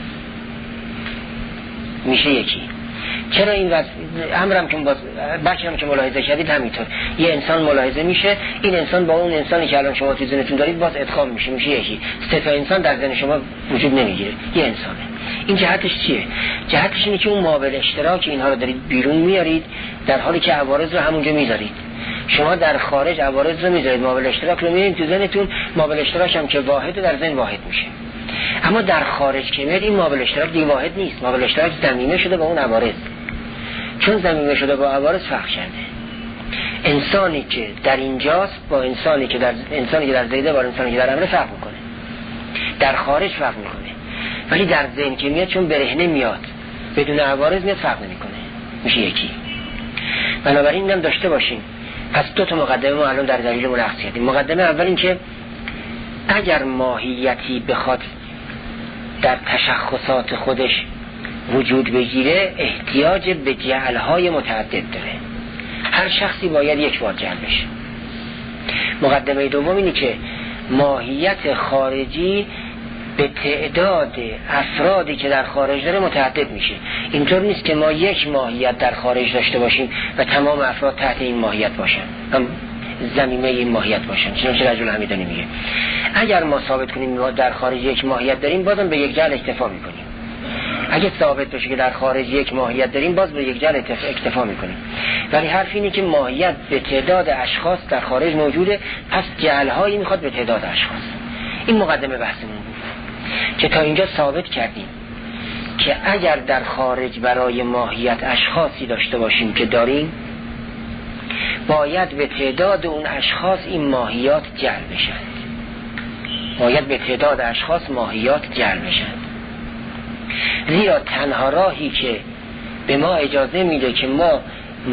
یکی. چرا این امرم که باز بچه‌ام که ملاحظه کردید همینطور یه انسان ملاحظه میشه، این انسان با اون انسانی که الان شما تو ذهنتون دارید باز ادغام میشه یکی. سه تا انسان در ذهن شما وجود نمیگیره، یه انسانه. این جهتش چیه؟ جهتش اینه که اون مابل اشتراک اینها رو دارید بیرون میارید در حالی که عوارض رو همونجا میذارید. شما در خارج عوارض رو میذارید، مابل اشتراک رو میارید تو ذهنتون، مابل اشتراک هم که واحده در ذهن واحد میشه. اما در خارج که میاد این مابل اشتراک دی واحد نیست، مابل اشتراک ضمیمه شده با اون عوارض. چون ضمیمه شده با عوارض فرق کرده. انسانی که در اینجاست با انسانی که در زیده با انسانی که در امر فرق میکنه، در خارج فرق میکنه، ولی در ذهن که میاد چون برهنه میاد بدون عوارض میاد فرق نمیکنه، میشه یکی. بنابراین اینم داشته باشین. پس دو تا مقدمه ما الان در دلیلمون عرض کردیم. مقدمه اول این که اگر ماهیتی بخواد در تشخصات خودش وجود بگیره احتیاج به جعلهای متعدد داره، هر شخصی باید یک بار جعل بشه. مقدمه دوم اینه که ماهیت خارجی به تعداد افرادی که در خارج داره متعدد میشه. اینطور نیست که ما یک ماهیت در خارج داشته باشیم و تمام افراد تحت این ماهیت باشن، هم ضمیمه این ماهیت باشن. چنانچه رجل همدانی میگه اگر ما ثابت کنیم ما در خارج یک ماهیت داریم بازم به یک جعل اکتفا میکنیم. اگه ثابت بشه که در خارج یک ماهیت داریم باز به یک جعل اکتفا میکنیم. ولی حرف اینه که ماهیت به تعداد اشخاص در خارج موجوده، پس جعل‌هایی میخواد به تعداد اشخاص. این مقدمه بحثمون بود که تا اینجا ثابت کردیم که اگر در خارج برای ماهیت اشخاصی داشته باشیم که داریم، باید به تعداد اون اشخاص این ماهیات جعل بشن. باید به تعداد اشخاص ماهیات جعل بشن. زیرا تنها راهی که به ما اجازه میده که ما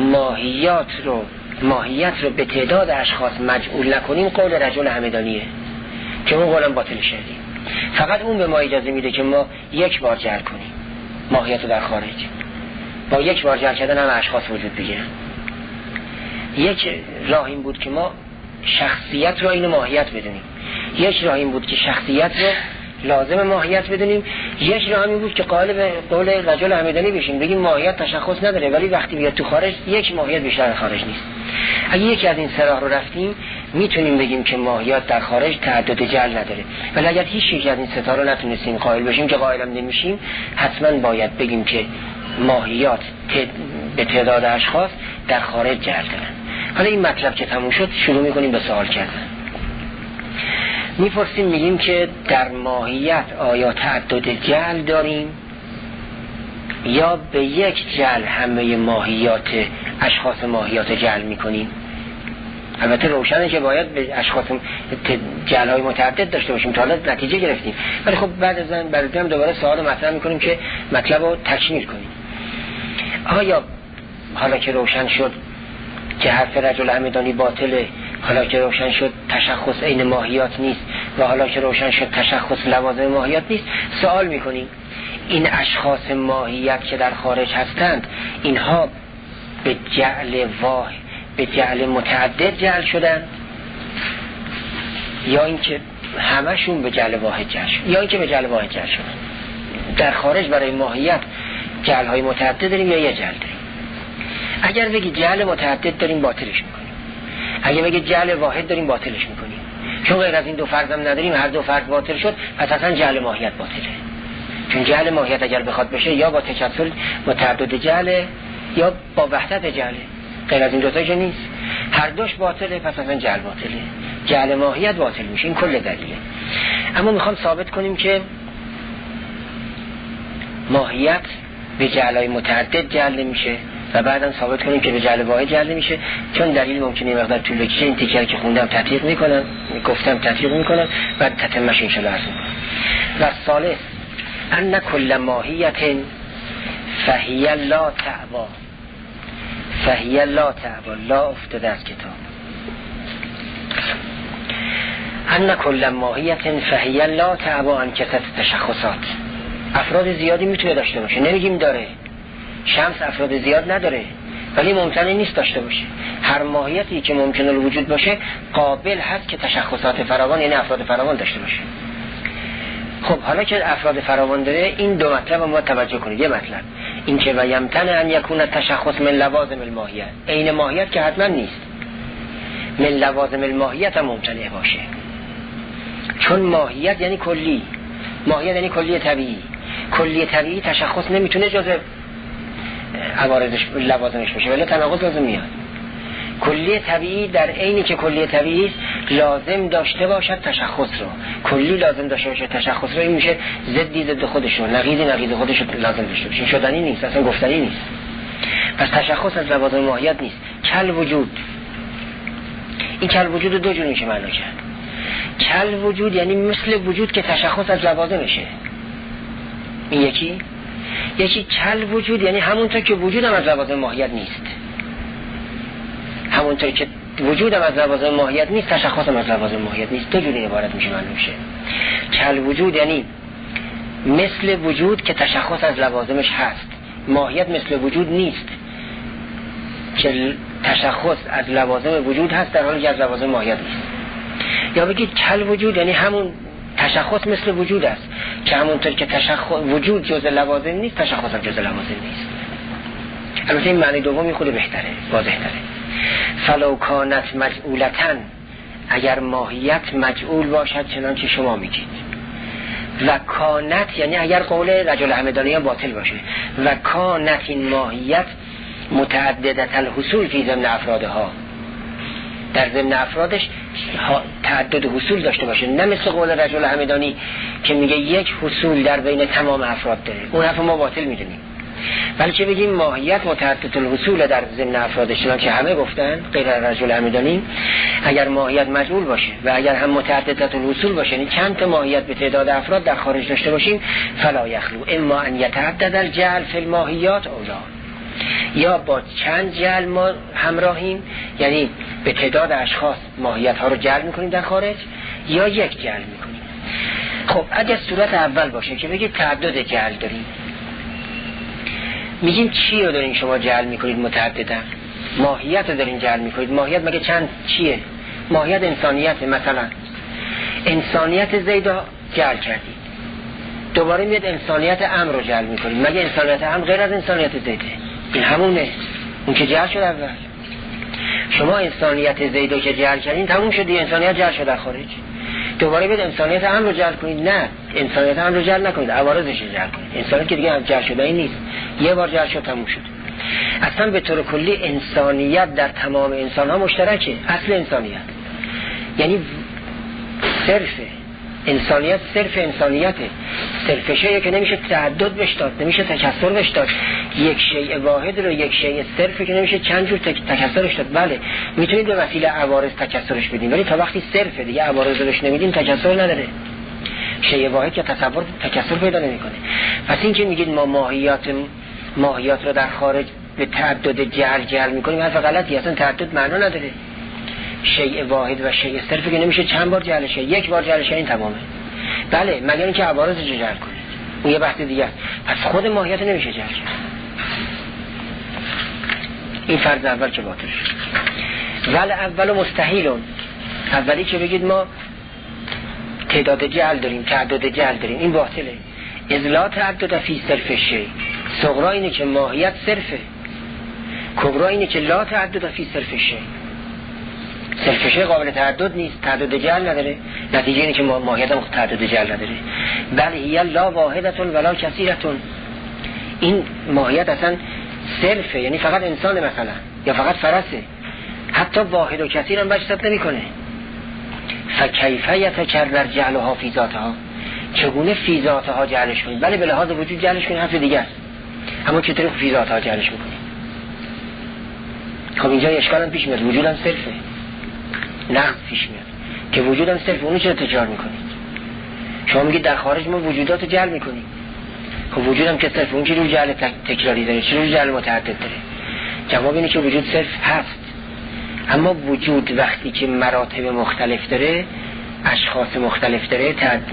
ماهیت رو به تعداد اشخاص مجعول نکنیم قول رجل همدانیه که اون قولم باطل شدیم. فقط اون به ما اجازه میده که ما یک بار جعل کنیم ماهیت رو در خارج. با یک بار جعل کردن هم اشخاص وجود بگیرن. یک راه این بود که ما شخصیت رو این ماهیت بدونیم، یک راه این بود که شخصیت رو لازم ماهیت بدونیم، یک راه این بود که قول رجل همدانی بشیم بگیم ماهیت تشخص نداره ولی وقتی بیاد تو خارج یک ماهیت بیشتر خارج نیست. اگه یکی از این سه راه رو رفتیم میتونیم بگیم که ماهیت در خارج تعدد جعل نداره. ولی اگر هیچ یک از این سه تا رو نتونستیم قائل بشیم که قائلم نمیشیم، حتما باید بگیم که ماهیات به تعداد اشخاص در خارج جعل دارن. حالا این مطلب که تموم شد شروع میکنیم به سوال کردن. میپرسیم میگیم که در ماهیت آیا تعدد جعل داریم یا به یک جعل همه ماهیات اشخاص ماهیات جعل میکنیم؟ البته روشنه که باید به اشخاص جعل‌های متعدد داشته باشیم تا حالا نتیجه گرفتیم، ولی خب بعد از هم دوباره سوال مطرح میکنیم که مطلب رو تکمیل کنیم. آیا حالا که روشن شد که حرف رجل همدانی باطله، حالا که روشن شد تشخص عین ماهیات نیست و حالا که روشن شد تشخص لوازم ماهیات نیست، سوال میکنیم این اشخاص ماهیت که در خارج هستند اینها به جعل متعدد جعل شدن یا اینکه همشون به جعل واحد جعل شدن یا اینکه به جعل واحد جعل شدن؟ در خارج برای ماهیت جعل‌های متعدد داریم یا یه جعل داریم؟ اگر بگی جعل متعدد داریم باطلش میکنیم، اگر بگی جعل واحد داریم باطلش میکنیم، چون غیر از این دو فرض هم نداریم، هر دو فرض باطل شد پس اصلا جعل ماهیت باطله. چون جعل ماهیت اگر بخواد بشه یا با تکسل متعدد جعل یا با وحدت جعل، غیر از این دوتا که نیست، هر دوش باطله پس اصلا جعل باطله، جعل ماهیت باطل میشه. این کل دلیله. اما میخوام ثابت کنیم که ماهیت به جعل‌های متعدد جعل میشه و بعداً ثابت کنیم که به جعل واحد جعل میشه، چون دلیل ممکنه مقدار طول بکشه. این تیکر که خوندم تطبیق میکنم، گفتم تطبیق میکنم، بعد تتمش انشاءالله عرض میکنم. و ثالث ان کل ماهیت فهی لا تعبا، فهی لا تعبا، لا افتاده از کتاب. ان کل ماهیت فهی لا تعبا ان کثرت تشخصات. افراد زیادی میتونه داشته باشه، نمیگیم داره، شمس افراد زیاد نداره ولی ممکنه نیست داشته باشه. هر ماهیتی که ممکنه وجود باشه قابل هست که تشخصات فراوان، یعنی افراد فراوان داشته باشه. خب حالا که افراد فراوان داره، این دو مطلب ما توجه کنید. یه مطلب این که و یمتنع ان یکون تشخص من لوازم الماهیت، عین ماهیت که حتما نیست، من لوازم الماهیت هم ممکنه باشه، چون ماهیت یعنی کلی، ماهیت یعنی کلی طبیعی، کلی طبیعی تشخص نمیتونه جزء عوارضش لوازمش باشه ولی تناقض لازم میاد. کلی طبیعی در عینی که کلی طبیعی لازم داشته باشد تشخص رو، کلی لازم داشته باشه تشخص رو، این میشه ضدی ضد خودش رو، نقیضی نقیض خودش رو لازم داشته باشه. این شدنی نیست، اصلا گفتنی نیست. پس تشخص از لوازم ماهیت نیست. کل وجود، این کل وجود رو دو جور میشه معنا کرد. کل وجود یعنی مثل وجود که تشخص از لوازمشه، این یکی کل وجود یعنی همونطور که وجودم از لوازم ماهیت نیست، همونطور که وجودم از لوازم ماهیت نیست تشخصم از لوازم ماهیت نیست. دو جوری عبارت میشه معلوم میشه. کل وجود یعنی مثل وجود که تشخص از لوازمش هست، ماهیت مثل وجود نیست که تشخص از لوازم وجود هست در حالی که از لوازم ماهیت نیست. یا بگید کل وجود یعنی همون تشخص مثل وجود است که همونطور که تشخص وجود جزء لوازم نیست تشخص هم جزء لوازم نیست. البته این معنی دومی خود بهتره، واضح‌تره. فلو کانت مجعولتن، اگر ماهیت مجعول باشد چنانچه شما میگید، و کانت یعنی اگر قول رجل همدانی باطل باشه، و کانت این ماهیت متعددت الحصول فی ضمن افرادها، در ضمن افرادش تعدد حصول داشته باشه، نه مثل قول رجل همدانی که میگه یک حصول در بین تمام افراد داره، اون حرف ما باطل میدونیم. بلکه بگیم ماهیت متعدد الحصول در ضمن افرادش، چنانچه همه گفتن غیر رجل همدانی، اگر ماهیت مجعول باشه و اگر هم متعددت الحصول باشه، یعنی چند تا ماهیت به تعداد افراد در خارج داشته باشیم، فلا یخلو اما ان یتعدد الجعل فی الماهیات اولا، یا با چند جعل ما همراهیم، یعنی به تعداد اشخاص ماهیت ها رو جعل میکنیم در خارج، یا یک جعل میکنیم. خب اگر صورت اول باشه که بگید تعدد جعل داریم، میگیم چی رو دارین شما جعل میکنید متعددن؟ ماهیت رو دارین جعل میکنید. ماهیت مگه چند چیه؟ ماهیت انسانیت، مثلا انسانیت زید رو جعل کردید، دوباره میاد انسانیت امر رو جعل میکنید، مگه انسانیت امر غیر از انسانیت زیده؟ این همونه، اون که جعل شد اول. شما انسانیت زید رو که جعل کردین تموم شد، انسانیت جعل شد در خارج، دوباره بیاد انسانیت امر رو جعل کنید. نه، انسانیت امر رو جعل نکنید، عوارضش رو جعل کنید. انسانیت که دیگه هم جعل شده این نیست، یه بار جعل شد تموم شد. اصلا به طور کلی انسانیت در تمام انسان ها مشترکه، اصل انسانیت یعنی صرف انسانیت، صرف انسانیته، صرفشه که نمیشه تعدد بش داد، نمیشه تکثر بش داد، یک شیء واحد رو یک شیء صرف که نمیشه چند جور تکثرش داد. بله میتونید به وسیله عوارض تکثرش بدیم، ولی تا وقتی صرفه دیگه عوارض روش نمیدیم تکثر نداره. شیء واحد که تصور تکثر پیدا نمیکنه. پس این که میگید ما ماهیات رو در خارج به تعدد جعل میکنیم حرف غلطی، اصلا تعدد معنا نداره. شیء واحد و شیء صرف که نمیشه چند بار جعل شه، یک بار جعل شه این تمامه. بله مگر اینکه عوارض رو جعل کنید، اون یه بحث دیگه است. پس خود ماهیت نمیشه جعل کرد. این فرض اول که باطل شد. ول اول مستحیلون، اولی که بگید ما تعداد جعل داریم، تعدد جعل داریم، این باطله. اذ تعدد فی صرف شیء، صغرا اینه که ماهیت صرفه، کبرا اینه که لا تعدد فی صرف شیء. صرف شیء قابل تعدد نیست، تعدد جعل نداره، نتیجه اینه که ماهیت هم تعدد جعل نداره. بل هی لا واحدتون ولا کثیرتون، این ماهیت اصلا صرفه، یعنی فقط انسان مثلا یا فقط فرسه، حتی واحد و کثیر هم بحث نمیکنه. فکیف یتکرر جعلها فی ذاتها، چگونه فی ذاتها جعلش کنید؟ بله به لحاظ وجود جعلش کنید حرف دیگه است، اما چطوری فی ذاتها جعلش میکنید؟ خب اینجا اشکال هم پیش میاد، وجود هم صرفه، نقض پیش میاد که وجود هم صرفه، اونو چرا تکرار میکنید؟ شما میگید در خارج ما وجودات رو جعل میکنیم، خب وجود هم که صرفه، اون چه روی جعل تکراری داره، چه روی جعل متعدد داره؟ جواب اینه که وجود صرف هست، اما وجود وقتی که مراتب مختلف داره، اشخاص مختلف داره،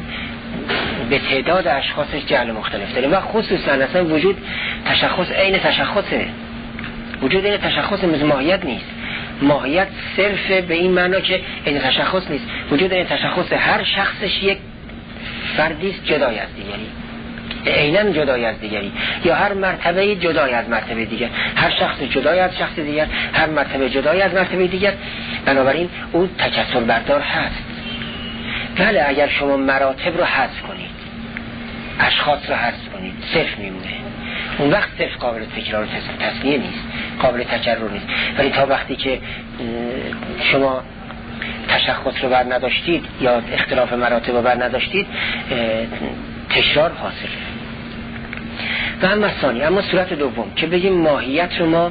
به تعداد اشخاصش جعل مختلف داره. و خصوصا اصلا وجود تشخص عین تشخصه، وجود این تشخص مثل ماهیت نیست. ماهیت صرف به این معنا که این تشخص نیست، وجود این تشخص هر شخصش یک فردی است جدای از دیگری، عیناً جدای از دیگری، یا هر مرتبه جدای از مرتبه دیگر، هر شخص جدای از شخص دیگر، هر مرتبه جدای از مرتبه دیگر. بنابراین اون تکثر بردار هست. بله اگر شما مراتب رو حذف کنید، اشخاص رو حذف کنید، صرف میمونه، اون وقت صرف قابل تکرار و تصنیه نیست، قابل تکرر نیست. ولی تا وقتی که شما تشخص رو بر نداشتید یا اختلاف مراتب رو بر نداشتید، تکرار حاصله. و اما ثانی، اما صورت دوم که بگیم ماهیت رو ما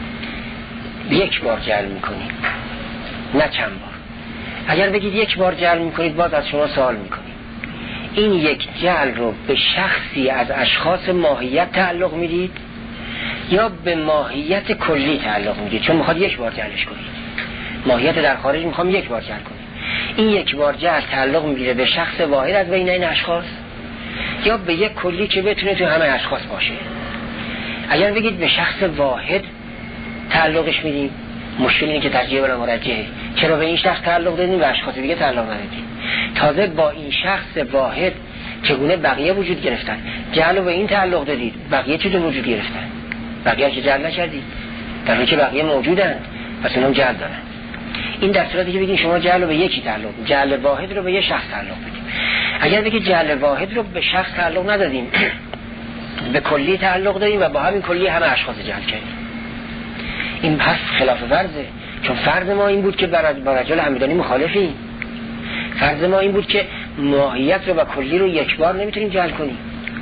یک بار جعل میکنیم نه چند بار. اگر بگید یک بار جعل میکنید، باز از شما سوال میکنیم این یک جعل رو به شخصی از اشخاص ماهیت تعلق میدید یا به ماهیت کلی تعلق میدید؟ چون میخواد یک بار جعلش کنید، ماهیت در خارج میخوام یک بار جعل کنید. این یک بار جعل تعلق میگیره به شخص واحد از بین این اشخاص یا به یک کلی که بتونه تو همه اشخاص باشه؟ اگر بگید به شخص واحد تعلقش میدیم، مشکل اینه که ترجیح برای مرجحه. چرا به این شخص تعلق دادیم و اشخاص دیگه تعلق ندادیم؟ تازه با این شخص واحد چگونه بقیه وجود گرفتن؟ جعل به این تعلق دادید، بقیه چطور وجود گرفتن؟ بقیه که جعل نکردید، در حالی که بقیه موجودند پس اونم جعل دارن. این در صورتی که بگیم شما جعل به یکی تعلق، جعل واحد رو به یک شخص تعلق بدیم. اگر بگید جعل واحد رو به شخص تعلق ندادیم، به کلی تعلق دادیم و با همین کلی همه اشخاص جعل کردیم، این پس خلاف فرضه. چون فرض ما این بود که با رجل همدانی مخالفیم. فرض ما این بود که ماهیت رو و کلی رو یک بار نمیتونیم جعل کنیم.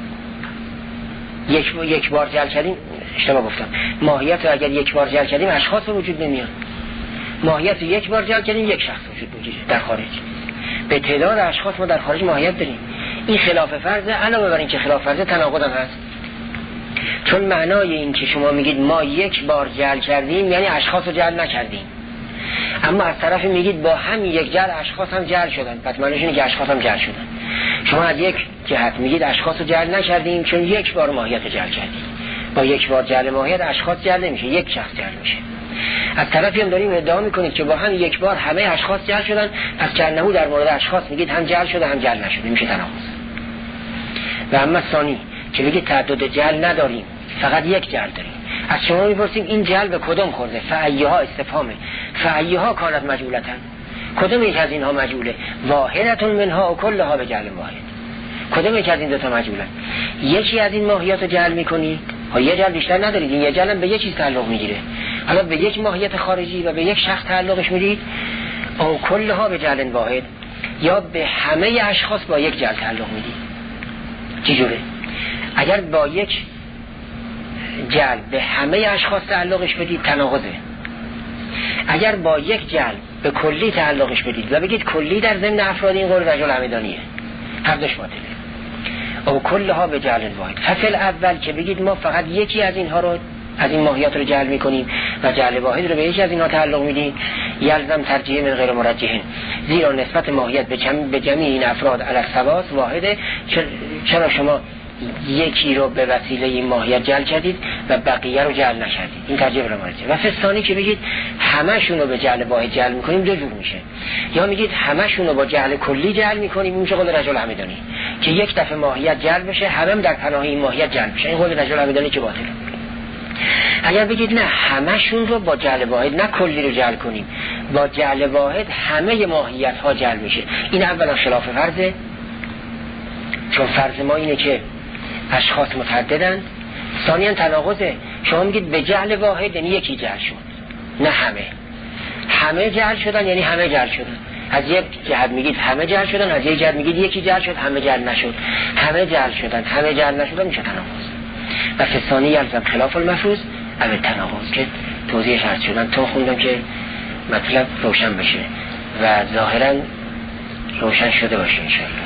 یک بار جعل کردیم، اشتباه گفتم، ماهیت رو اگر یک بار جعل کردیم اشخاص به وجود نمیان. ماهیت رو یک بار جعل کردیم یک شخص وجود میگیره در خارج. به تعداد اشخاص ما در خارج ماهیت داریم. این خلاف فرضه. علاوه بر این که خلاف فرضه، تناقض هم هست. چون معنای این که شما میگید ما یک بار جعل کردیم یعنی اشخاص رو جعل نکردیم، اما از طرف میگید با هم یک جعل اشخاص هم جعل شدن، پس معنیش اینه که اشخاص هم جعل شدن. شما از یک جهت میگید اشخاص رو جعل نکردیم چون یک بار ماهیت جعل کردیم. با یک بار جعل ماهیت اشخاص جعل نمیشه، یک شخص جعل میشه. از طرفی هم داریم ادعا میکنید که با هم یک بار همه اشخاص جعل شدن، پس جعل در مورد اشخاص میگید هم جعل شده هم جعل نشده، میشه تناقض. و اما ثانی که بگید تعدد جعل نداریم، فقط یک جعل داریم، از شما میپرسیم این جعل به کدوم خورده؟ فایها استفهامه، فایها کانت مجعولتن، کدوم یک از اینها مجعوله؟ واحدتون منها و کلها به جعل واحد. کدوم یک از این دو تا مجعولن؟ یکی از این ماهیت رو جعل میکنی، ها یه جعل بیشتر ندارید، این یه جعل هم به یک چیز تعلق میگیره، حالا به یک ماهیت خارجی و به یک شخص تعلقش میدید، او کلها به جعل واحد، یا به همه اشخاص با یک جعل تعلق میدید. چی جوره؟ اگر با یک جلب به همه اشخاص تعلقش بدید تناقضه. اگر با یک جلب به کلی تعلقش بدید و بگید کلی در ضمن افراد این قول رجل همدانیه، هر دوش باطله. او کلها به جعل واحد. فصل اول که بگید ما فقط یکی از اینها رو، از این ماهیات رو جعل میکنیم و جعل واحد رو به یکی از اینها تعلق میدیم، یلزم ترجیح من غیر مرجحین، زیرا نسبت ماهیت به جمعی این افراد علی السواس واحده. چرا شما یکی رو به وسیله این ماهیت جعل کردید و بقیه رو جعل نکردید؟ این ترجیح غیر مرجح. و فستانی که بگید همشون رو به جعل واحد جعل میکنیم، دو جور میشه. یا میگید همشون رو با جعل کلی جعل میکنیم، این میشه قول رجل همدانی که یک دفعه ماهیت جعل بشه، همم در پناه این ماهیت جعل بشه، این قول رجل همدانی که باطله. اگر بگید نه همشون رو با جعل واحد، نه کلی رو جعل کنیم، با جعل واحد همه ماهیت ها جعل میشه، این اولا خلاف فرضه، چون فرض ما اینه که اشخاص متعددن. ثانیاً تناقضه، شما میگید به جعل واحد یعنی یکی جعل شد، نه همه جعل شدن یعنی همه جعل شدن. از یک جهت میگید همه جعل شدن، از یک جهت میگید یکی جعل شد همه جعل نشد. همه جعل شدن همه جعل نشدن میشه تناقض. و فستانی یلزم خلاف المفروض اول تناقض که توضیح شرط شدن. تو خوندم که مطلب روشن بشه و ظاهراً روشن شده باشه انشاءالله.